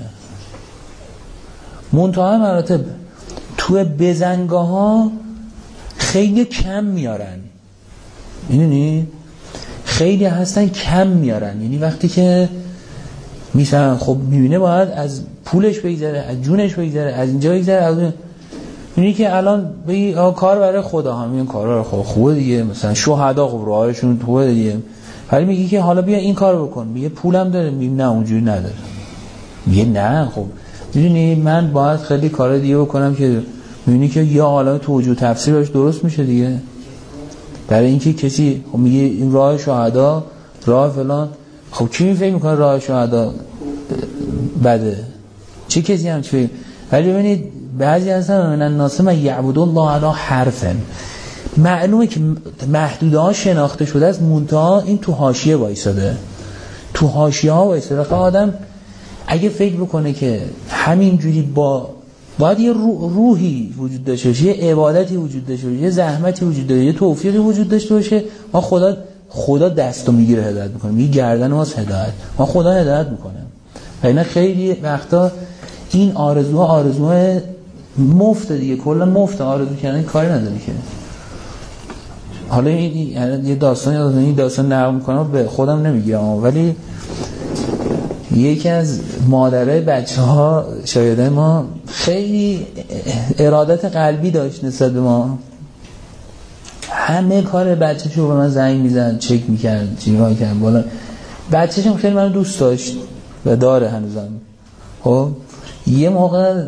منتها مراتب تو بزنگاه ها خیلی کم میارن، میدونی خیلی هستن کم میارن. یعنی وقتی که میشن خب میبینه باید از پولش بگذره، از جونش بگذره، از اینجا بگذره، از اون. میبینی که الان بگی کار برای خدا، همین کارا رو خوبه دیگه، مثلا شهدا خب راهشون خوبه دیگه، ولی میگی که حالا بیا این کارو بکن، میگه پولم داره، میگه نه اونجوری نداره، میگه نه خب میدونی من باید خیلی کار دیگه بکنم که میبینی که یا عالم توجیه تفسیرش درست میشه دیگه. برای اینکه کسی خب میگه این راه شهدا، راه فلان، خب کی فکر میکنه راه شهدا بده؟ چه کسی هم چه؟ ولی ببینید بعضی هستن من الناس من یعبد الله علی حرفا، معلومه که محدوده ها شناخته شده است، منتها این تو حاشیه وایساده، تو حاشیه ها وایساده. آدم اگه فکر بکنه که همینجوری باید یه روحی وجود داشته باشه، یه عبادتی وجود داشته باشه، یه زحمتی وجود داشته باشه، یه توفیقی وجود داشته باشه، ما خدا دستو میگیره هدایت میکنه، میگه گردن واسه هدایت، ما خدا هدایت میکنه. و اینا خیلی وقتا این آرزوها مفت دیگه، کلا مفت آرزو کردن کاری نداره که. حالا یه داستان نقل میکنم به خودم نمیگیرم، ولی یکی از مادرای بچه‌ها شاگردای ما خیلی ارادت قلبی داشت نسبت به ما، همه کار بچه‌شو به من زنگ میزد، چک میکرد، چیکار کرد. بالا بچه‌شم خیلی منو دوست داشت و داره هنوزم. خب یه موقع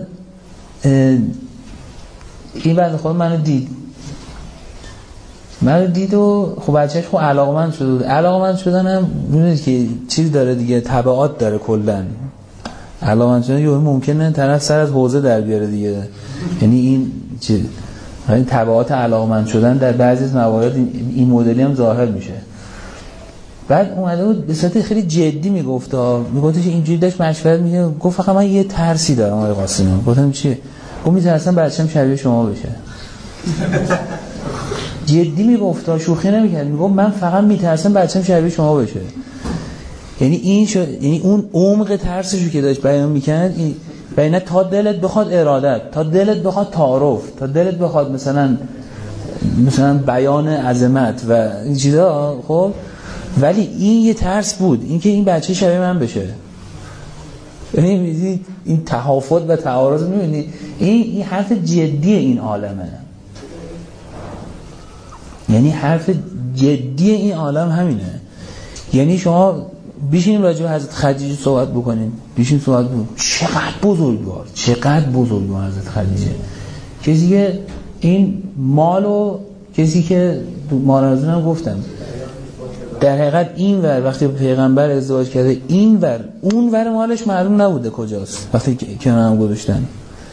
این بنده خدا منو دید و خب بچه‌ش خب علاقه‌مند شدنم می‌دونید که چیز داره دیگه، تبعات داره کلاً. علاقه‌مند شدن یه ممکنه طرف سر از حوزه در بیاره دیگه. یعنی این چیز، این تبعات علاقه‌مند شدن در بعضی از موارد این مدلی هم ظاهر میشه. بعد اومده بود به صورت خیلی جدی میگفت که اینجوری داشت مشورت می‌کرد. گفت فقط من یه ترسی دارم آقای قاسمی. گفتم چیه؟ گفت می‌ترسم بچه‌م شبیه شما بشه. جدی میگفت، شوخی نمی‌کرد. میگفت من فقط میترسم بچه‌م شبیه شما بشه. یعنی اون عمق ترسشو که داشت بیان می‌کرد، این بیان تا دلت بخواد ارادت، تا دلت بخواد تعارف، تا دلت بخواد مثلا بیان عظمت و این چیزا. خب ولی این یه ترس بود، اینکه این بچه شبیه من بشه. یعنی این تحافظ و تعارض، می‌بینید این حرف جدی این عالمه. یعنی حرف جدی این عالم همینه. یعنی شما بیشین راجع به حضرت خدیجه صحبت بکنین، بیشین صحبت بکنین، چقدر بزرگوار حضرت خدیجه. کسی که این مالو، کسی که مالازون هم گفتم در حقیقت این ور وقتی پیغمبر ازدواج کرده، این ور اون ور مالش معلوم نبوده کجاست وقتی کنار هم گذاشتن.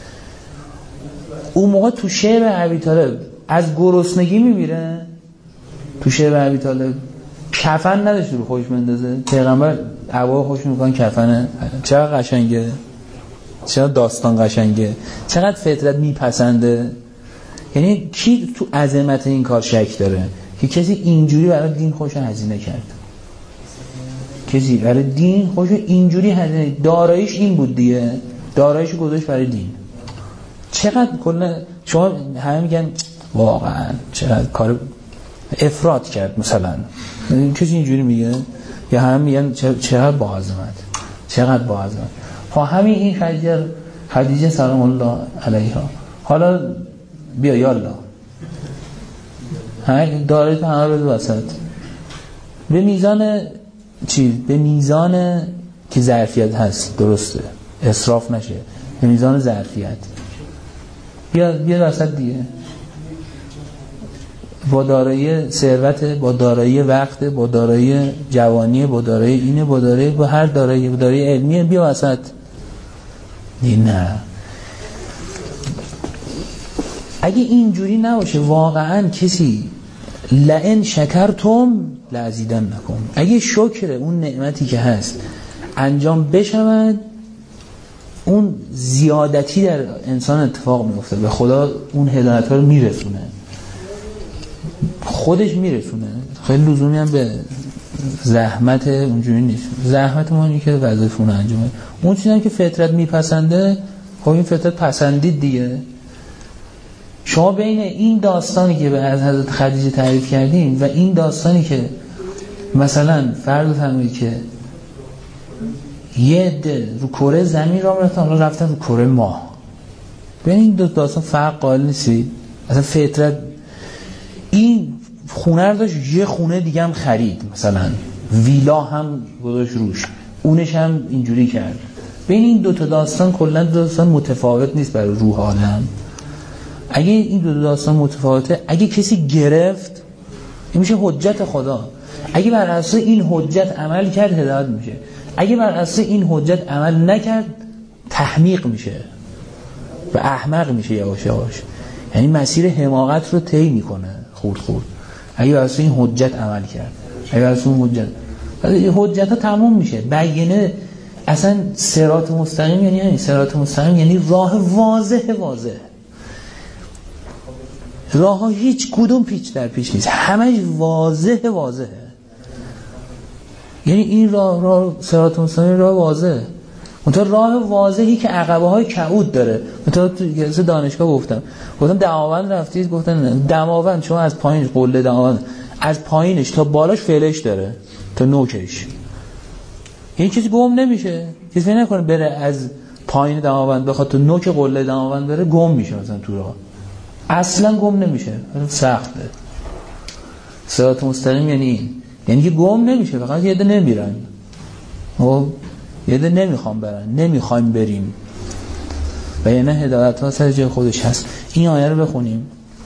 اون موقع تو شعر ابی طالب از گرسنگی میمیره، تو شعر ابی طالب کفن نداشته رو خودش بندازه، پیغمبر عبا خوش میکنن کفنه. چقدر قشنگه، چقدر داستان قشنگه، چقدر فطرت میپسنده. یعنی کی تو عظمت این کار شک داره که کسی اینجوری برای دین خوش هزینه کرد؟ کسی برای دین خوش اینجوری هزینه، داراییش این بود دیگه، داراییشو گذاشت برای دین. چقدر کلا شما همه میگن واقعا چقدر کار افراط کرد مثلا، کسی اینجوری میگه، یا همه میگن چقدر با عظمت. خب همین این خدیجه سلام الله علیها، حالا بیا یالا دارید همه رو وسط به میزان چی؟ به میزان که ظرفیت هست، درسته، اسراف نشه، به میزان ظرفیت بیا وسط دیگه. با دارایی ثروت، با دارایی وقت، با دارایی جوانی، با دارایی اینه، با دارایی، با هر دارایی، با دارایی علمی بیا وسط. نه اگه اینجوری نباشه واقعا کسی لئن شکرتم لازیدنکم، اگه شکر اون نعمتی که هست انجام بشود اون زیادتی در انسان اتفاق میفته، به خدا اون هدایت ها رو میرسونه، خودش میرسونه، خیلی لزومی هم به زحمت اونجوری نیست. زحمت ما اینه که وظیفه‌مون انجامه. اون چیزی هم که فطرت میپسنده خب این فطرت پسندید دیگه. شما بین این داستانی که از حضرت خدیجه تعریف کردیم و این داستانی که مثلا فرض فرمایید که یه عده رو کره زمین را رفتن، حالا رفتن رو کره ماه، بین این دو داستان فرق قائل نیستید؟ اصلا فطرت این خونه رو داشت، یه خونه دیگه هم خرید، مثلا ویلا هم گذاشت روش، اونش هم اینجوری کرد. بین این دو تا داستان کلا داستان متفاوت نیست برای روح عالم. اگه این دو داستان متفاوته، اگه کسی گرفت این میشه حجت خدا، اگه بر اساس این حجت عمل کرد هدایت میشه، اگه بر اساس این حجت عمل نکرد تحمیق میشه و احمق میشه یواش یواش، یعنی مسیر حماقت رو طی میکنه خورد خورد. اگه بر اساس این حجت عمل کرد، اگه بر اساس اون حجت ها تموم میشه، بیانه اصلا صراط مستقیم یعنی صراط مستقیم یعنی راه واضح، راه ها هیچ کدوم پیچ در پیچ نیست، همش واضحه. یعنی این راه صراط مستقیم راه واضحه، اونطور راه واضحی که عقبه های کعود داره. مثلا تو دانشگاه گفتم دماوند رفتید، گفتن دماوند شما از پایین قله دماوند از پایینش تا بالاش فلش داره تا نوکش، این چیزی گم نمیشه، کسی نکنه بره از پایین دماوند بخواد تا نوک قله دماوند بره گم میشه، مثلا تو راه اصلا گم نمیشه، سخته. صراط مستقیم یعنی که گم نمیشه، فقط یه عده نمیرن و یه عده نمیخوام برن، نمیخوایم بریم و یعنی هدایت ها سر جای خودش هست. این آیه رو بخونیم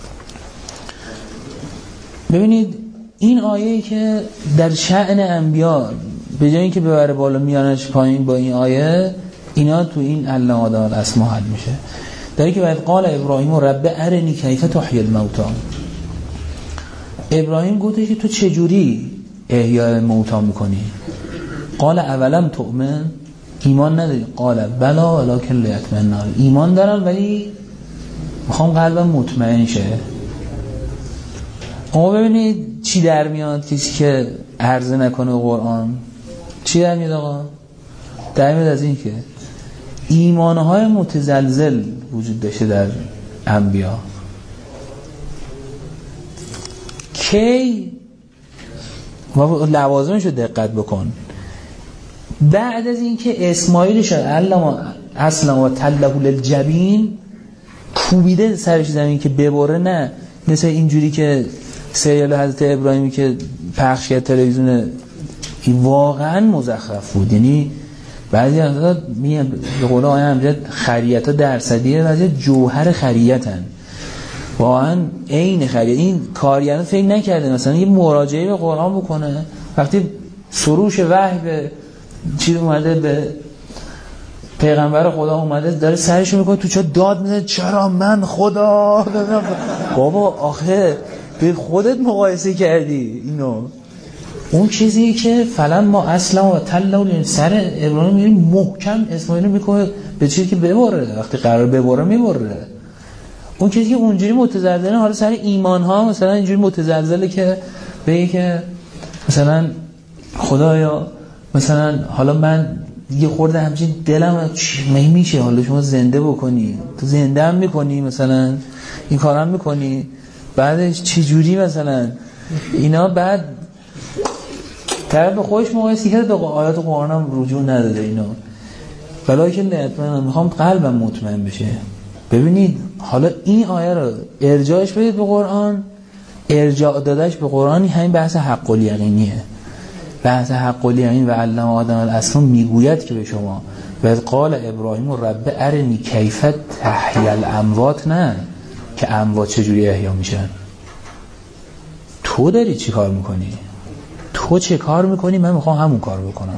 ببینید. این آیه‌ای که در شأن انبیا به جای اینکه ببره بالا میانش پایین با این آیه، اینا تو این علم آدم الاسما حل میشه. داری که بعد قال ابراهیم رب ارنی کیف تحیی الموتی، ابراهیم گفتش که تو چجوری احیاء موتی میکنی؟ قال اولم تؤمن، ایمان نداری؟ قال بلا ولکن لیطمئن قلبی، ایمان دارم ولی میخوام قلبم مطمئن شه. اما ببینید چی در میاد کسی که عرضه نکنه قرآن، چی در میاد آقا؟ در میاد از این که ایمانهای متزلزل وجود داشته در انبیا. کی لوازمش رو دقت بکن. بعد از اینکه اسماعیل شد اصلا و تله للجبین کوبیده سرش زمین که ببره، نه مثل اینجوری که سریال حضرت ابراهیمی که پخش کرد تلویزیون واقعا مزخرف بود. یعنی بعضی از میگن به قول آیه امجد خریت‌ها درصدیه، بعضی جوهر خریتن، واقعا عین خریت. این کارگردان فکر نکرده مثلا یه مراجعه به قرآن بکنه، وقتی سروش وحی به چیز اومده، به پیغمبر خدا اومده، داره سرش میکنه تو چه داد میزنه چرا من خدا. بابا آخه به خودت مقایسه کردی اینو. اون چیزی که فلان ما اصلا و تلل سر ابراهیم محکم اسماعیل میکنه به چیزی که ببره، وقتی قرار ببره میبره. اون چیزی که اونجوری متزلزله، حالا سر ایمان ها مثلا اینجوری متزلزله که بگه که مثلا خدایا مثلا حالا من یه خورده همچین دلم میشه حالا شما زنده بکنی، تو زنده هم میکنی مثلا این کارم میکنی، بعدش چه جوری مثلا اینا، بعد طرف به خودش مقایسه کرده، به آیات قرآن هم رجوع نداده اینا. بلایی که من میخوام قلبم مطمئن بشه. ببینید حالا این آیه رو ارجاعش بدید به قرآن، ارجاع دادش به قرآن همین بحث حق الیقینیه. بحث حق الیقین و علم آدم الاسما میگوید که به شما و قال ابراهیم رب ارنی کیف تحیی الاموات، نه که اموات چجوری احیا میشن. تو داری چی کار میکنی؟ تو چه کار میکنی؟ من میخوام همون کار بکنم.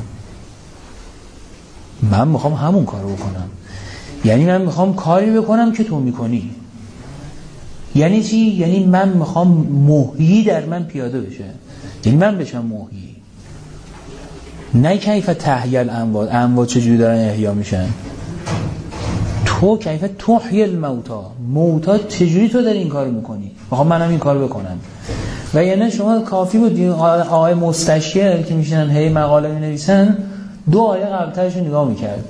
یعنی من میخوام کاری بکنم که تو میکنی. یعنی چی؟ یعنی من میخوام محیی در من پیاده بشه، یعنی من بشم محیی. نه کیف تحیی الاموات چجوری دارن احیا میشن. تو کیف تحیی الموتا چجوری تو داری این کارو میکنی؟ میخوام منم این کارو بکنم. و یعنی شما کافی بود آقای مستشیر که میشنن هی مقاله مینویسن 2 آیه قبلترش رو نگاه میکرد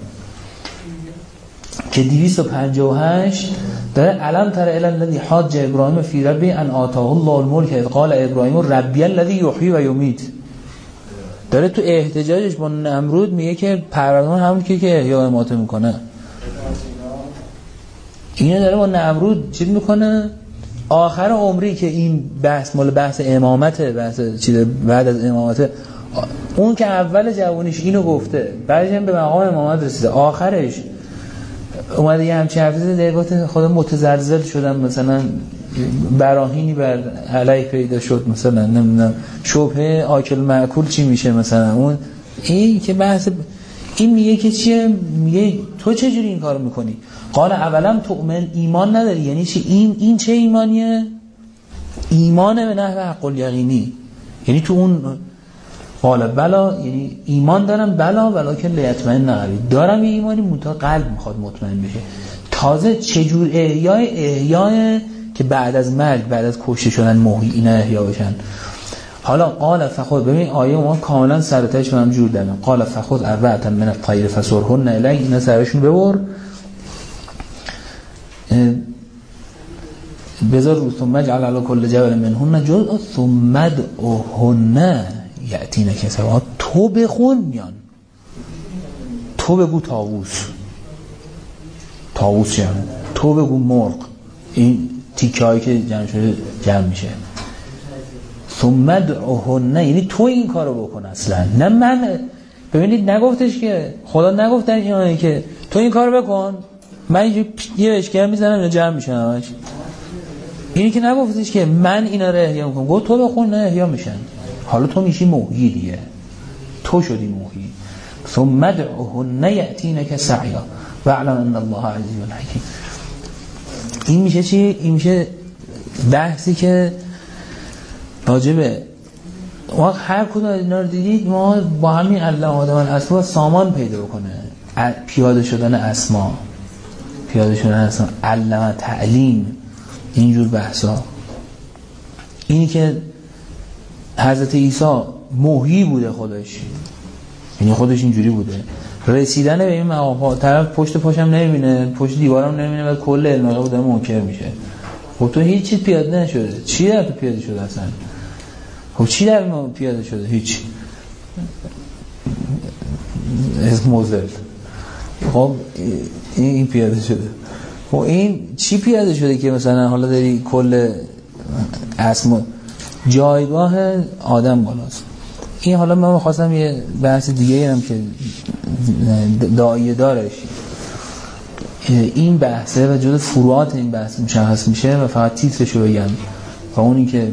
که 258 داره علم تر الی الذی حاج ابراهیم فی ربی ان آتاه الله الملک اذ قال ابراهیم ربی الذی یحیی و یمیت. داره تو احتجاجش با نمرود میگه که پروردگار همون که احیا و اماته میکنه. اینو داره با نمرود چی میکنه؟ آخر عمری که این بحث مال بحث امامته، بحث چیز بعد از امامته، اون که اول جوانیش اینو گفته، بعدش هم به مقام امامت رسیده، آخرش اومده یه همچین حرفی زده، گفته خدا متزلزل شدم، مثلا براهینی بر علیه پیدا شد، مثلا نمیدونم شبهه آکل معکول چی میشه، مثلا اون این که بحث این میگه که چیه؟ میگه تو چجوری این کارو میکنی؟ قال اولم تؤمن، ایمان نداری؟ یعنی چی؟ این چه ایمانیه؟ ایمان به نحو حق الیقینی، یعنی تو اون قال بلا، یعنی ایمان دارم بلا ولکن لیطمئن قلبی، دارم یه ایمانی منتها قلب میخواد مطمئن بشه. تازه چجور احیای که بعد از مرگ، بعد از کشته شدن محیی اینا احیا بشن. حالا قال فخذ، ببین آیه ما کاملا سرتاش هم جور دادم. قال فخذ اربعه من الطیر فصرهن الی، اینا سرشون ببر، بذار رو ثم اجعل علی کل جبل منهن جزءا ثم ادعوهن یأتینک سواء. تو بخون میان، تو بگو طاووس جمع، تو بگو مرغ، این تیکه هایی که جمع شده جمع میشه. ثم ادعوهن، یعنی تو این کارو بکن اصلا، نه من. ببینید نگفتش که خدا نگفت در این آیه که تو این کارو بکن، من یه اشکال میزنم اینا جمع میشن همش. اینی که نگفتش که من اینا رو احیا میکنم، گفت تو بخون نه احیا میشن. حالا تو میشی محیی دیگه، تو شدی محیی. ثم ادعوهن یأتینک سعیا واعلم ان الله عزیز حکیم. این میشه چی؟ این میشه بحثی که راجبه ما هر کدوم از اینا رو دیدید، ما با همین الله آدم الاسما سامان پیدا کنه، پیاده شدن اسما، علم، تعلیم، اینجور بحثا. اینی که حضرت عیسی محیی بوده خودش، یعنی خودش اینجوری بوده، رسیدن به این مقام، طرف پشت پاشم نمیبینه، پشت دیوارم نمیبینه، بعد کل علمه بوده منکر میشه. خب تو هیچ چیز پیاده نشده، چی در تو پیاده شده اصلا؟ خب چی در ما پیاده شده؟ هیچ. از موزل. خب این پیاده شده. خب این چی پیاده شده که مثلا حالا داری کل اسم جایگاه آدم بالاست؟ این حالا من خواستم یه بحث دیگه هم که داعیه دارش این بحثه و جز فروعات این بحث مشخص میشه و فقط تیترشو بگم، و اونی که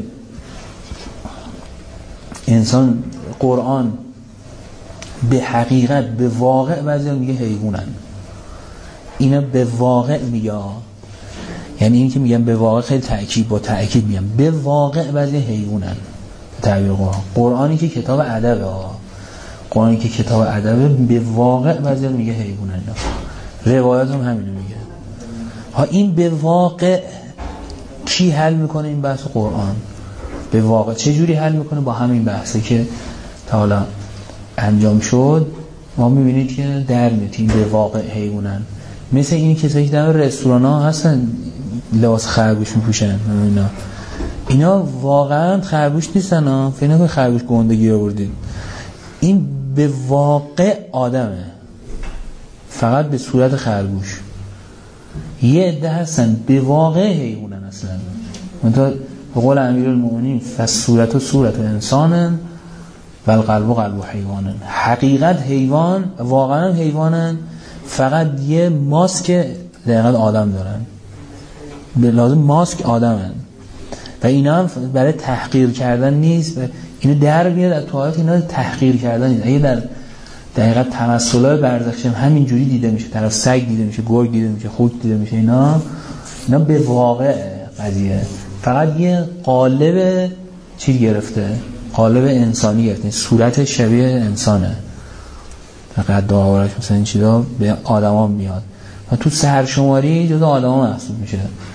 انسان قرآن به حقیقت به واقع بعضی میگه حیوانن، اینا به واقع میگه، یعنی این که میگم به واقع خیلی تأکید، با تأکید میگم به واقع بعضی حیوانن. تعبیر قرآنی که کتاب ادبه، قرآنی که کتاب ادبه به واقع بعضی میگه حیوانن. روایات هم همینو میگه. ها این به واقع کی حل میکنه این بحث قرآن؟ به واقع چه جوری حل میکنه؟ با همین بحثی که تا حالا انجام شد ما میبینید که در میاد این به واقع حیوانن. مثل این کسایی که در رستوران ها هستن لباس خرگوش میپوشن، اینا واقعا خرگوش نیستن ها، فکر نکنید خرگوش گندگی آوردید، این به واقع آدمه، فقط به صورت خرگوش. یه عده هستن به واقع حیوانن اصلا، منتها به قول امیرالمومنین فالصورت صورت انسانن و القلب قلب حیوانن. حقیقت حیوان، واقعا حیوانن، فقط یه ماسک دقیقاً آدم دارن، به لازم ماسک آدمن، و اینا هم برای تحقیر کردن نیست و اینو در بیاد از توالت، اینا تحقیر کردن نیست. اگه در دقیقا تمثلای برزخی همین جوری دیده میشه، طرف سگ دیده میشه، گرگ دیده میشه، خوک دیده میشه، اینا به واقع قضیه فقط یه قالب چی گرفته، قالب انسانی گرفته، صورت شبیه انسانه، فقط دعاورش مثلا این چیزا به آدما میاد و تو سرشماری جزء آدما محسوب میشه.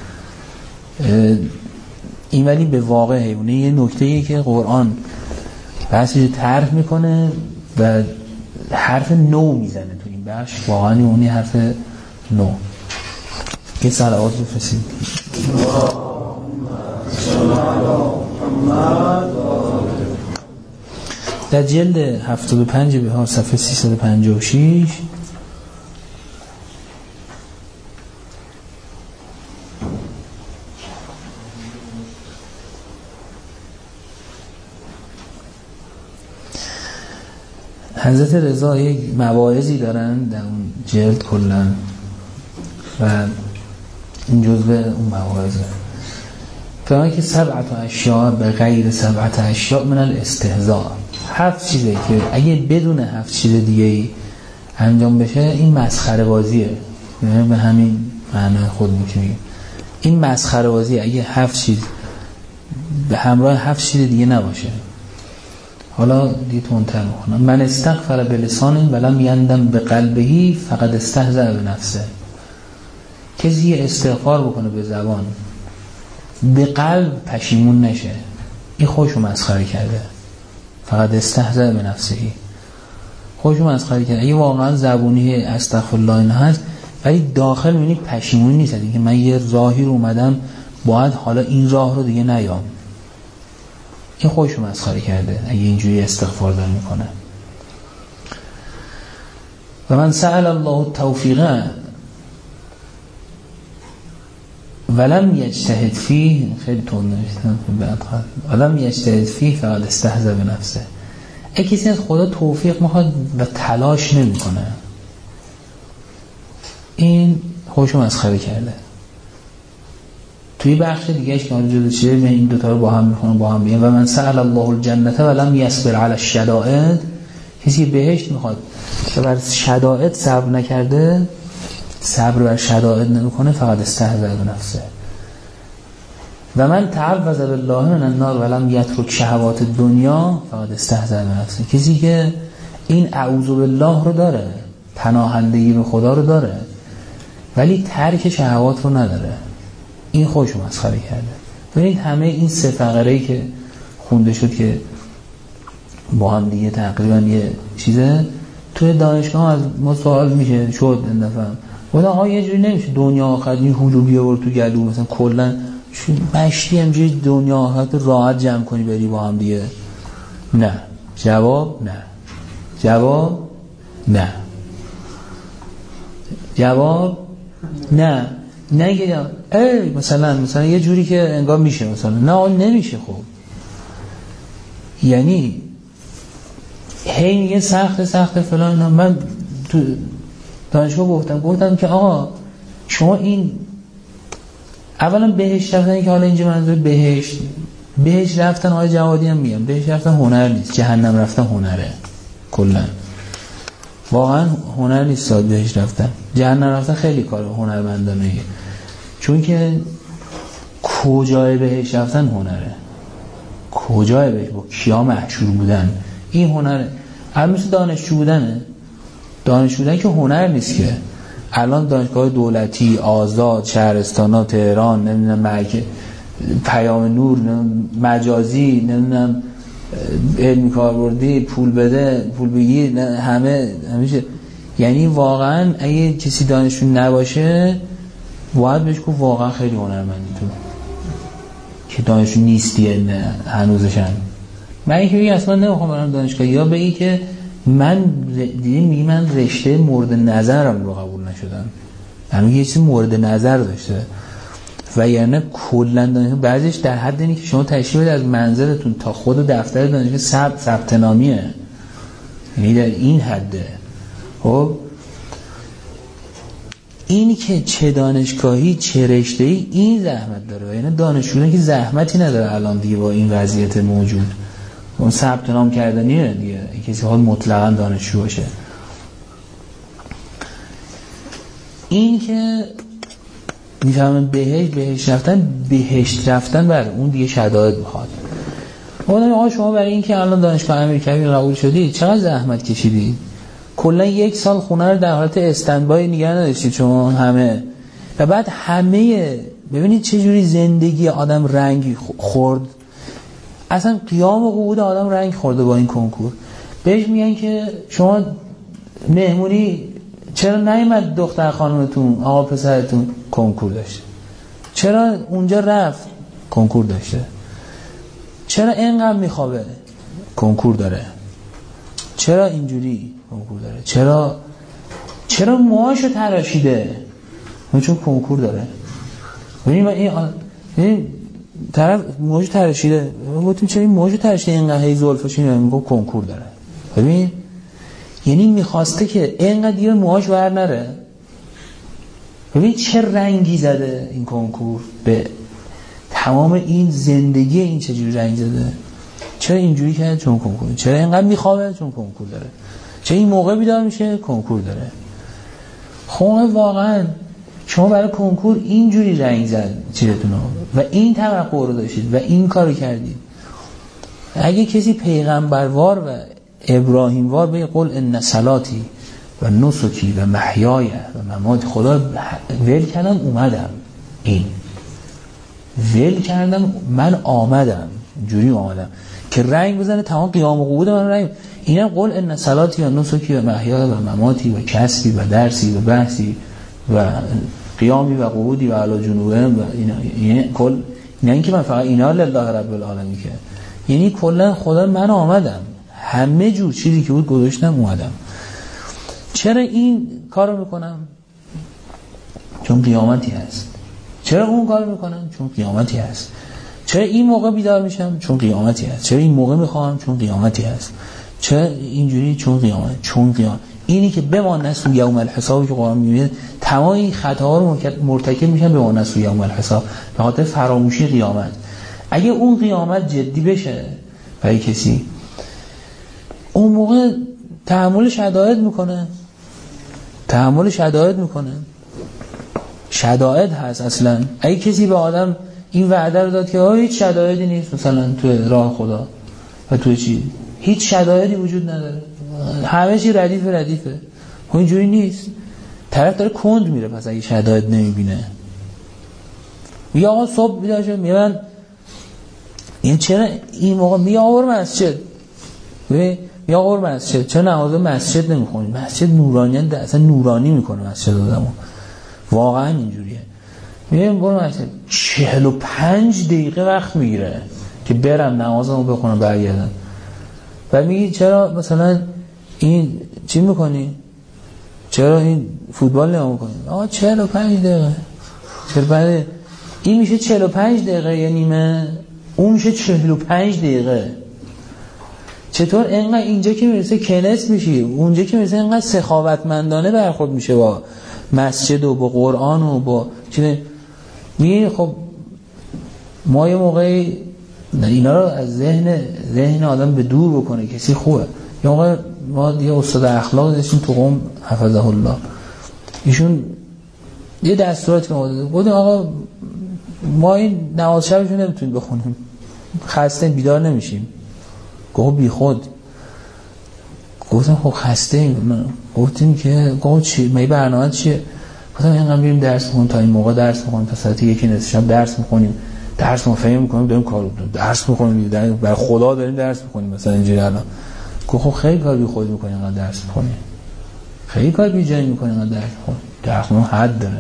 این ولی به واقع حیوانه. یه نکته‌ایه که قرآن بحثش طرح میکنه و حرف نو میزنه تو این بخش، واقعا اونی حرف نو. یه صلوات بفرستید. در جلد 75 بهار صفحه 356 حضرت رضا یک مواعظی دارن در اون جلد کلا و این جزء اون مواعظه. فرمان که 7 اشیاء به غیر 7 اشیاء من الاستهزاء، 7 چیزه که اگه بدون 7 چیز دیگه ای انجام بشه این مسخره بازیه. یعنی به همین معنی خود میگیم این مسخره بازیه اگه 7 چیز به همراه 7 چیز دیگه نباشه. حالا دیگه تندتر میخونم. من استغفر بلسان ولم یندم به قلبهی فقد استهزأ بنفسه. کسی استغفار بکنه به زبان به قلب پشیمون نشه، این خودشو مسخره کرده. فقط استهزأ بنفسهی، خودشو مسخره کرده. اگه واقعا زبونی استغفرالله این هست ولی داخل میبینی پشیمون نیست اینکه من یه راهی رو اومدم باید حالا این راه رو دیگه نیام، این خودشو مسخره کرده اگه اینجوری استغفار داره میکنه. و من سأل الله التوفیق ولم یجتهد فیه، خیلی تون نوشتم ولم یجتهد فیه فقد استهزأ بنفسه. اگه کسی از خدا توفیق میخواد و تلاش نمیکنه این خودشو مسخره کرده. توی بخش دیگهش که آن جزء چیه من این دوتا رو با هم میخونم با هم بگیم. و من سأل الله الجنة ولم یصبر علی الشدائد، کسی بهشت میخواد و بر شدائد صبر نکرده، صبر بر شدائد نمیکنه فقط استهزأ بنفسه. و من تعوذ بالله من النار ولم یترک شهوات الدنیا فقط استهزأ بنفسه. کسی که این اعوذ بالله رو داره، پناهندگی به خدا رو داره ولی ترک شهوات رو نداره، این خودشو مسخره کرده. ببینید همه این 3 فقره‌ای که خونده شد که با هم دیگه تقریبا یه چیزه، توی دانشگاه از ما سوال میشه شد این دفعه بودن ها یه جوری نمیشه دنیا آخر این هلو بیاور تو گلو مثلا کلا مشتی همجوری دنیا آخر راحت جمع کنی بری با هم دیگه. نه، جواب نه، جواب نه، جواب نه. نگه ای مثلا یه جوری که انگار میشه، مثلا نه نمیشه. خب یعنی هی میگه سخت فلان. من تو دانشگاه گفتم که آقا شما این اولا بهشت رفتن که حالا اینجا منظور بهشت رفتن آقای جوادی هم میگم بهشت رفتن هنر نیست، جهنم رفتن هنره. کلا واقعا هنر نیست بهشت رفتن، جهنم رفتن خیلی کار هنرمندانه، چون که کجای بهشت رفتن هنره، کجای بهشت با کیا محشور بودن این هنره. مثل دانشجو بودن که هنر نیست که. الان دانشگاه دولتی، آزاد، شهرستانا، تهران، نمیدونم مرکز، پیام نور، مجازی، نمیدونم علمی کاربردی، پول بده پول بگیر، همیشه. یعنی واقعا اگه کسی دانشجو نباشه باید بهش گفت واقعا خیلی هنرمندی تو که دانشجو نیستی هنوزشن. من اینکه بگی اصلا نمیخوام برم دانشگاه، یا بگی که من میگی من رشته مورد نظرم رو قبول نشدم، یعنی یه چیزی مورد نظر داشته و یعنی کلا دانشگاه بعضیش در حد اینه که شما تشریف بدید از منزلتون تا خود دفتر دانشگاه ثبت نامیه، یعنی در این حده. خب اینی که چه دانشگاهی چه رشته‌ای این زحمت داره و یعنی دانشجویی که زحمتی نداره الان دیگه با این وضعیت موجود اون ثبت نام کردنیه دیگه کسی حال مطلقاً دانشجو باشه. این که میفهمن بهشت رفتن بر اون دیگه شدائد میخواد. آقا شما برای این که الان دانشگاه امیرکبیر قبول شدید چقدر زحمت کشیدید؟ کلا 1 سال خونه رو در حالت استندبای نگه نداشتید شما همه و بعد همه ببینید چه جوری زندگی آدم رنگ خورد. اصلا قیام و قعود آدم رنگ خورده با این کنکور. بهش میگن که شما مهمونی چرا نیامد دختر خانمتون آقا پسرتون کنکور داشته؟ چرا اونجا رفت؟ کنکور داشته. چرا اینقدر میخوابه؟ کنکور داره. چرا اینجوری؟ کنکور داره. چرا موهاشو تراشیده؟ چون کنکور داره. ببینید این طرف موهاشو تراشیده، گفتیم چرا این موهاشو تراشیده اینقدر هی زلفش اینو میگه کنکور داره. ببین یعنی میخواسته که اینقدر دیگه موهاش ور نره. ببین چه رنگی زده این کنکور به تمام این زندگی این چجوری رنگ زده. چرا اینجوری کرده؟ چون کنکور. چرا اینقدر میخوابه؟ چون کنکور داره. چرا این موقع بیدار میشه؟ کنکور داره. خب واقعا شما برای کنکور اینجوری رنگ زد چیزتونو و این توقع رو داشتید و این کارو کردید. اگه کسی پیغمبروار و ابراهیم وار به قول ان صلاتی و نسکی و محیای و ممات خدا ول کردم اومدم، این ول کردم من آمدم، جوری آمدم که رنگ بزنه تمام قیام و قعود من رنگ. اینم قول ان صلاتی و نسکی و محیای و مماتی و کسبی و درسی و بحثی و قیامی و قعودی و علی جنوبهم و اینا کل اینا این که من فقط اینا لله رب العالمین که یعنی کلا خدا من آمدم، همه جور چیزی که بود گذاشتم اومدم. چرا این کارو میکنم؟ چون قیامتی هست. چرا اون کارو میکنم؟ چون قیامتی هست. چرا این موقع بیدار میشم؟ چون قیامتی هست. چرا این موقع میخوام؟ چون قیامتی هست. چرا اینجوری؟ چون قیامت. چون قیامت اینی که بمان نسو یوم الحسابی که قرآن میگه تمام این خطاها رو مرتکب میشن بمان نسو یوم الحساب به خاطر فراموشی قیامت. اگه اون قیامت جدی بشه برای کسی اون موقع تحمل شدائد میکنه. شدائد هست اصلا. اگه کسی به آدم این وعده رو داد که هیچ شدائدی نیست مثلا تو راه خدا و تو چی هیچ شدائدی وجود نداره، همه چی ردیفه، اینجوری نیست. طرف داره کند میره پس اگه شدائد نمیبینه. یا آقا صبح بیدار شد میگن این چرا این موقع میآور مسجد یا آور مسجد چرا نماز مسجد نمیخونی؟ مسجد نورانیان اصلا نورانی میکنه مسجد آدمو، واقعا اینجوریه. میگم برو مسجد 45 دقیقه وقت میگیره که برم نمازمو بخونم برگردم و میگی چرا مثلا این چی میکنی؟ چرا این فوتبال نمیکنی؟ آقا 45 دقیقه 45 این میشه 45 دقیقه یا نیمه، اون میشه 45 دقیقه. چطور اینقدر اینجا که میرسه کنس میشی، اونجا که میرسه اینقدر سخاوتمندانه برخورد میشه با مسجد و با قرآن و با چیزی. میگه خب ما یه موقعی اینا رو از ذهن آدم به دور بکنه کسی خوبه. یه موقع ما یه استاد اخلاق داشتیم تو قم حفظه الله، ایشون یه دستوراتی که ما داده بودیم آقا ما این نماز شبشون نمیتونیم بخونیم، خسته بیدار نمیشیم. گفت بی خود. گفتم خب خسته ایم. گفتیم که گفت چی؟ می برنامه چیه؟ گفتم اینقدر میریم درس میخونیم تا این موقع درس میخونیم تا ساعت 1 نصف شب درس میخونیم، درس مفهوم میکنیم، داریم کار میکنیم، درس میخونیم، برای خدا داریم درس میخونیم مثلا اینجوری. الان گفت خب خیلی کار بی خود میکنیم اینقدر درس میخونیم، خیلی کار بی جایی میکنیم اینقدر درس میخونیم، درس میخونیم حد داره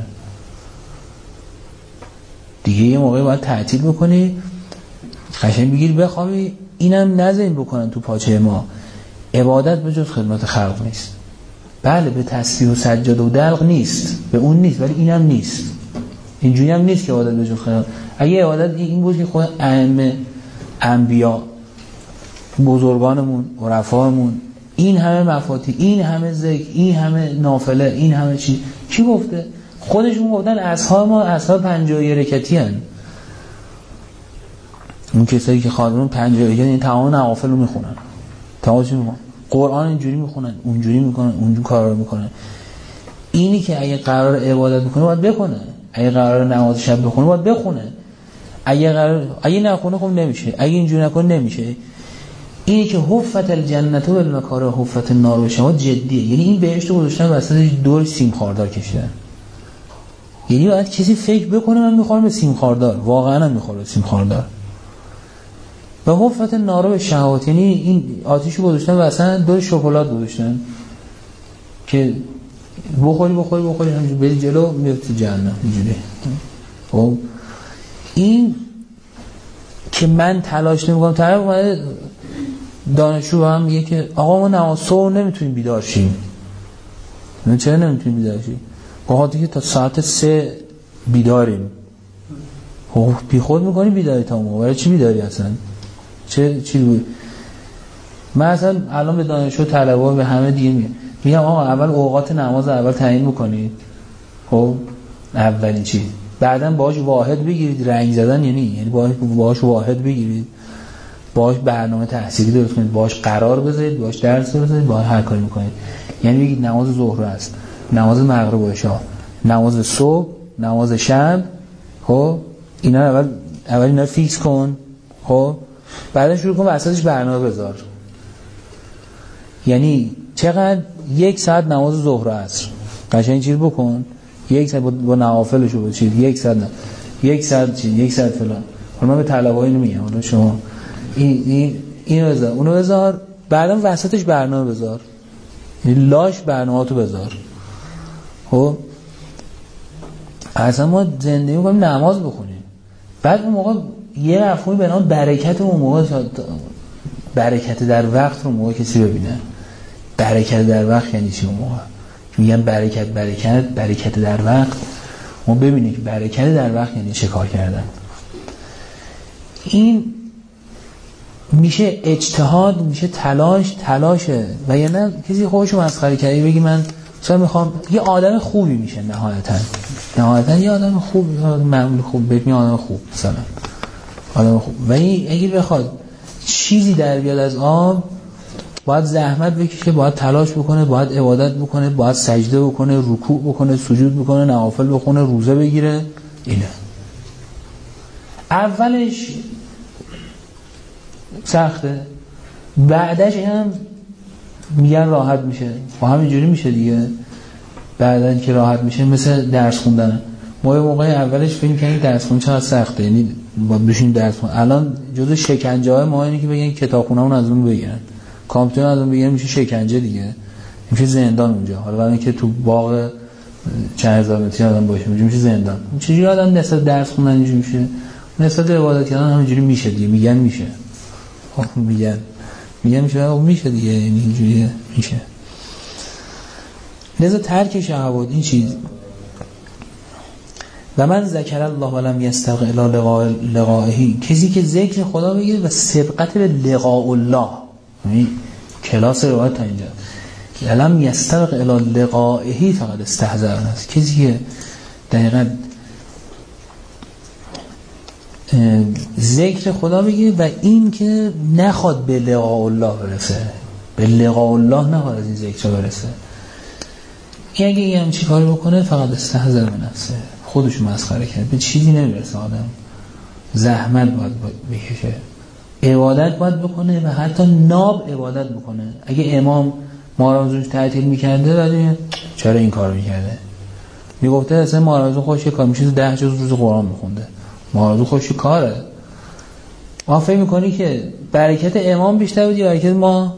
دیگه. یه موقعی باید تعطیل بکنی قشنگ بگیر بخوابی. اینم نذاریم بکنن تو پاچه ما. عبادت به جز خدمت خلق نیست. بله به تسبیح و سجاده و دلق نیست، به اون نیست، ولی اینم نیست. اینجوری هم نیست که عبادت به جز خدمت. اگه عبادت این بود که خود ائمه انبیا بزرگانمون عرفامون این همه مفاتیح، این همه ذکر، این همه نافله، این همه چی گفته؟ خودشون گفتن اصحاب ما اصحاب 51 رکعتی هن. اون کسایی که خادمون 51 رکعتی این تمام نوافل رو میخونن، تمامش میخونن، قرآن اینجوری میخونن، اونجوری میکنن، اونجوری کارا رو میکنن. اینی که اگه قرار عبادت بکنه باید بکنه، اگه قرار نماز شب بخونه باید بخونه، اگه نخونه خب نمیشه، اگه اینجوری نکنه نمیشه. اینی که حفت الجنة بالمکاره حفت النار بالشهوات جدیه، یعنی این بهشت رو گذاشتن وسطش دور سیم خاردار کشیدن. یعنی باید کسی فکر بکنه من میخوام به سیم خاردار، واقعا هم میخوام به سیم خاردار. و حفت النار بالشهوات یعنی این آتیشو گذاشتن وسط دور شکلات گذاشتن که بخوری همینجوری بری جلو میفتی جهنم اینجوری. خب این که من تلاش نمیکنم، طرف اومده دانشجو هم میگه که آقا ما نماز صبح نمیتونیم بیدار شیم. چرا نمیتونیم بیدار شیم؟ بخاطر که تا ساعت 3 بیداریم. خب بی خود میکنی بیداری تا موقع، برای چی بیداری اصلا؟ چی بود؟ من اصلا الان به دانشجو طلبه به همه دیگه میگم آقا اول اوقات نماز اول تعیین بکنید. خب اولین چیز، بعداً باهاش واحد بگیرید، رنگ زدن یعنی باهاش واحد بگیرید، باهاش برنامه تحصیلی درست کنید، باهاش قرار بذارید، باهاش درس بذارید، باهاش هر کاری میکنید. یعنی بگید نماز ظهر است، نماز مغرب و عشا، نماز صبح، نماز شب. خب اینا اول اینا فیکس کن. خب بعدا شروع کن اساسش برنامه بذار. یعنی چقدر 1 ساعت نماز ظهر است قشنگ چیز بکن، 1 ساعت با نوافلشو بچید، 1 ساعت نه 1 ساعت چی 1 ساعت فلان. حالا من به طلبه‌ها اینو میگم، حالا شما اینو بذار اونو بذار، بعدم وسطش برنامه بذار، یعنی لاش برنامه‌اتو بذار. خب اصلا ما زندگی می‌کنیم نماز بخونیم، بعد اون موقع یه مفهومی به نام برکت، اون موقع برکت در وقت رو موقع کسی ببینه. برکت در وقت یعنی چی؟ اون موقع میگن برکت در وقت، ما ببینیم که برکت در وقت یعنی چه کار کردن. این میشه اجتهاد، میشه تلاشه. و یا نه کسی خودشو مسخره کنه بگی من مثلا میخوام یه آدم خوبی میشه، نهایتا یه آدم خوب، معمول خوب، بگیم آدم خوب مثلا آدم خوب. ولی اگه بخواد چیزی در بیاد از آب، باید زحمت بکشه، باید تلاش بکنه، باید عبادت بکنه، باید سجده بکنه، رکوع بکنه، سجود بکنه، نوافل بخونه، روزه بگیره. اینه اولش سخته، بعدش هم میگن راحت میشه. و همینجوری میشه دیگه. بعدن که راحت میشه مثل درس خوندن. ما یه موقع اولش فکر می‌کردیم درس خوندن چقدر سخته، یعنی باید بشین درس خوندن. الان جزء شکنجه‌های ما اینه که بگن کتابخونه‌مون از اون بگیرن، کامپیوتر از اون بگیرن، میشه شکنجه دیگه، میشه زندان اونجا. حالا بعد اینکه تو باغ چند هزار متری آدم باشه میشه زندان. چجوری آدم نسبت درس خوندن اینجوری میشه؟ نسبت عبادت کردن همینجوری میشه دیگه. میگن میشه، میگن میشه دیگه، یعنی اینجوری میشه. لذا ترک شهوات این چیز. و من ذکر الله ولم یستبق الی لقائه، کسی که ذکر خدا بگه و سبقت به لقاء الله، یعنی کلاس روایت تا اینجا ولم یستبق الی لقائه فقط استهزأ است. کسی که دقیقاً ذکر خدا بگه و این که نخواد به لقاء الله برسه، به لقاء الله نخواد از این ذکر برسه، این اگه این همچی کاری بکنه فقط استهزأ بنفسه، خودشو مسخره کرد، به چیزی نمیرسه. آدم زحمت باید بکشه، عبادت باید بکنه و حتی ناب عبادت بکنه. اگه امام مارامزونش تعطیل میکرده ولی چرا این کار میکرده؟ میگفته اصلا مارامزون خوش کار میشه 10 جز روز قرآن میخونده، مارامزون خوش کاره. ما فکر میکنی که برکت امام بیشتر بود یا برکت ما؟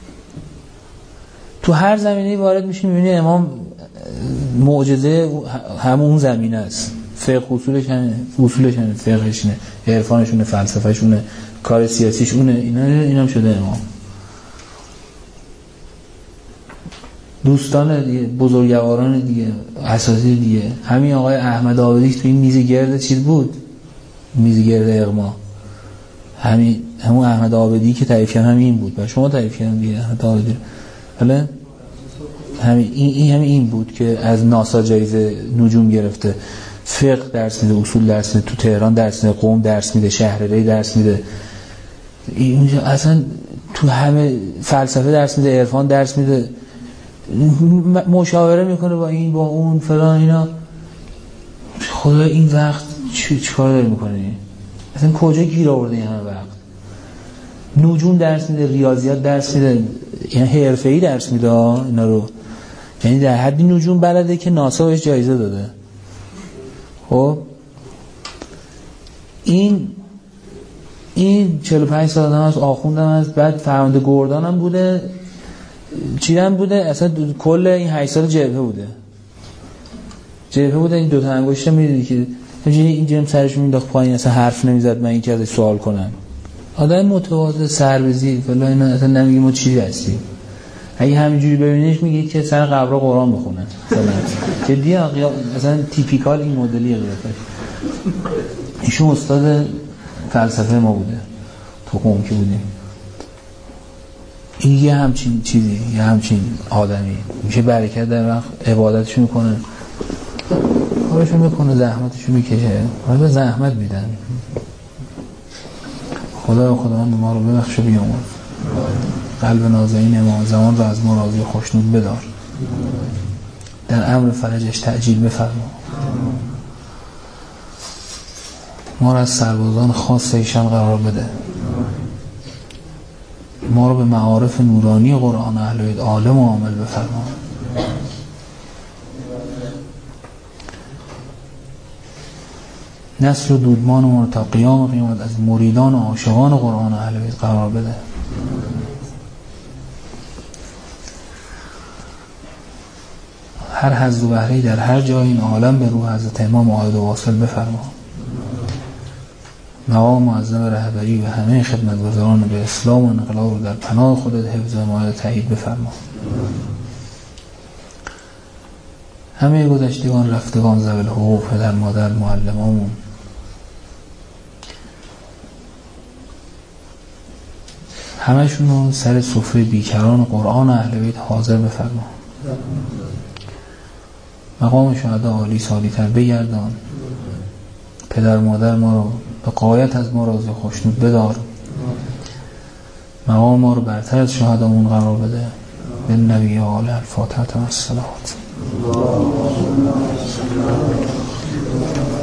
تو هر زمینه‌ای وارد میشی میبینی امام معجزه همون زمینه است. فقه اصولش فقهشونه، عرفانشونه، فلسفهشونه، کار سیاسیشونه، اینم شده امام. دوستان دیگه، بزرگواران دیگه، اساتید دیگه. همین آقای احمد عابدی تو این میز گرد چیز بود، میز گرد اقما، همون احمد عابدی که تعریف کردم همین بود و شما تعریف کردم دیگه احمد عابدی. حالا این بود که از ناسا جایزه نجوم گرفته، فقه درس میده، اصول درس میده، تو تهران درس میده، قم درس میده، شهرری درس میده، اینجا اصلا تو همه فلسفه درس میده، عرفان درس میده، مشاوره میکنه با این با اون فلان اینا. خدا این وقت چیکار داری میکنه؟ اصلا کجا گیر آورده این همه وقت؟ نجوم درس میده، ریاضیات درس میده، یعنی حرفه‌ای درس میده اینا رو، یعنی در حدی نجوم بلده که ناسا بهش جایزه داده. خب این 45 سال هم از آخوندم از بعد فرمانده گردان هم بوده، چی هم بوده، اصلا کل این 8 سال جبهه بوده. این 2 تا انگشت میدیدی که اینجا سرش مینداخت پایین، اصلا حرف نمیزد من اینکه ازش سوال کنم. آدم متواضع سربزیر فلا اینا، اصلا نمیگه ما چی هستیم. اگه همینجوری ببینیش میگه که سر قبر قرآن بخونن جدی اصلا تیپیکال این مدلی قیافش. ایشون استاد فلسفه ما بوده تو قم که بودیم. این یه همچین چیزی، یه همچین آدمی میشه برکت در وقت عبادتشو میکنه، کارشو میکنه، زحمتشو میکشه، به زحمت میدن. خدا ما رو ببخش و بیامرز. قلب نازنین امام زمان رو از ما راضی و خوشنود بدار. در امر فرجش تعجیل بفرما. ما رو از سربازان خاص ایشان قرار بده. ما رو به معارف نورانی قرآن اهل بیت عالم و عامل بفرما. نسل و دودمان ما رو تا قیام قیامت از مریدان و عاشقان قرآن اهل بیت قرار بده. هر حظ و بهره‌ای در هر جای این عالم به روح حضرت امام عاید و واصل بفرما. مقام معظم رهبری و همه خدمتگزاران به اسلام و انقلاب رو در پناه خودت حفظ و حمایت تایید بفرما. همه گذشتگان رفتگان ذوی الحقوق، پدر مادر معلمامون، همشون رو سر سفره بیکران قرآن اهل بیت حاضر بفرما. مقام شهدا عالی سالی تر بگردان. پدر مادر ما رو به غایت از ما راضی خوشنود بدار. مقام ما رو برتر از شهدامون قرار بده. به نبی آل الفاتحه و الصلوات.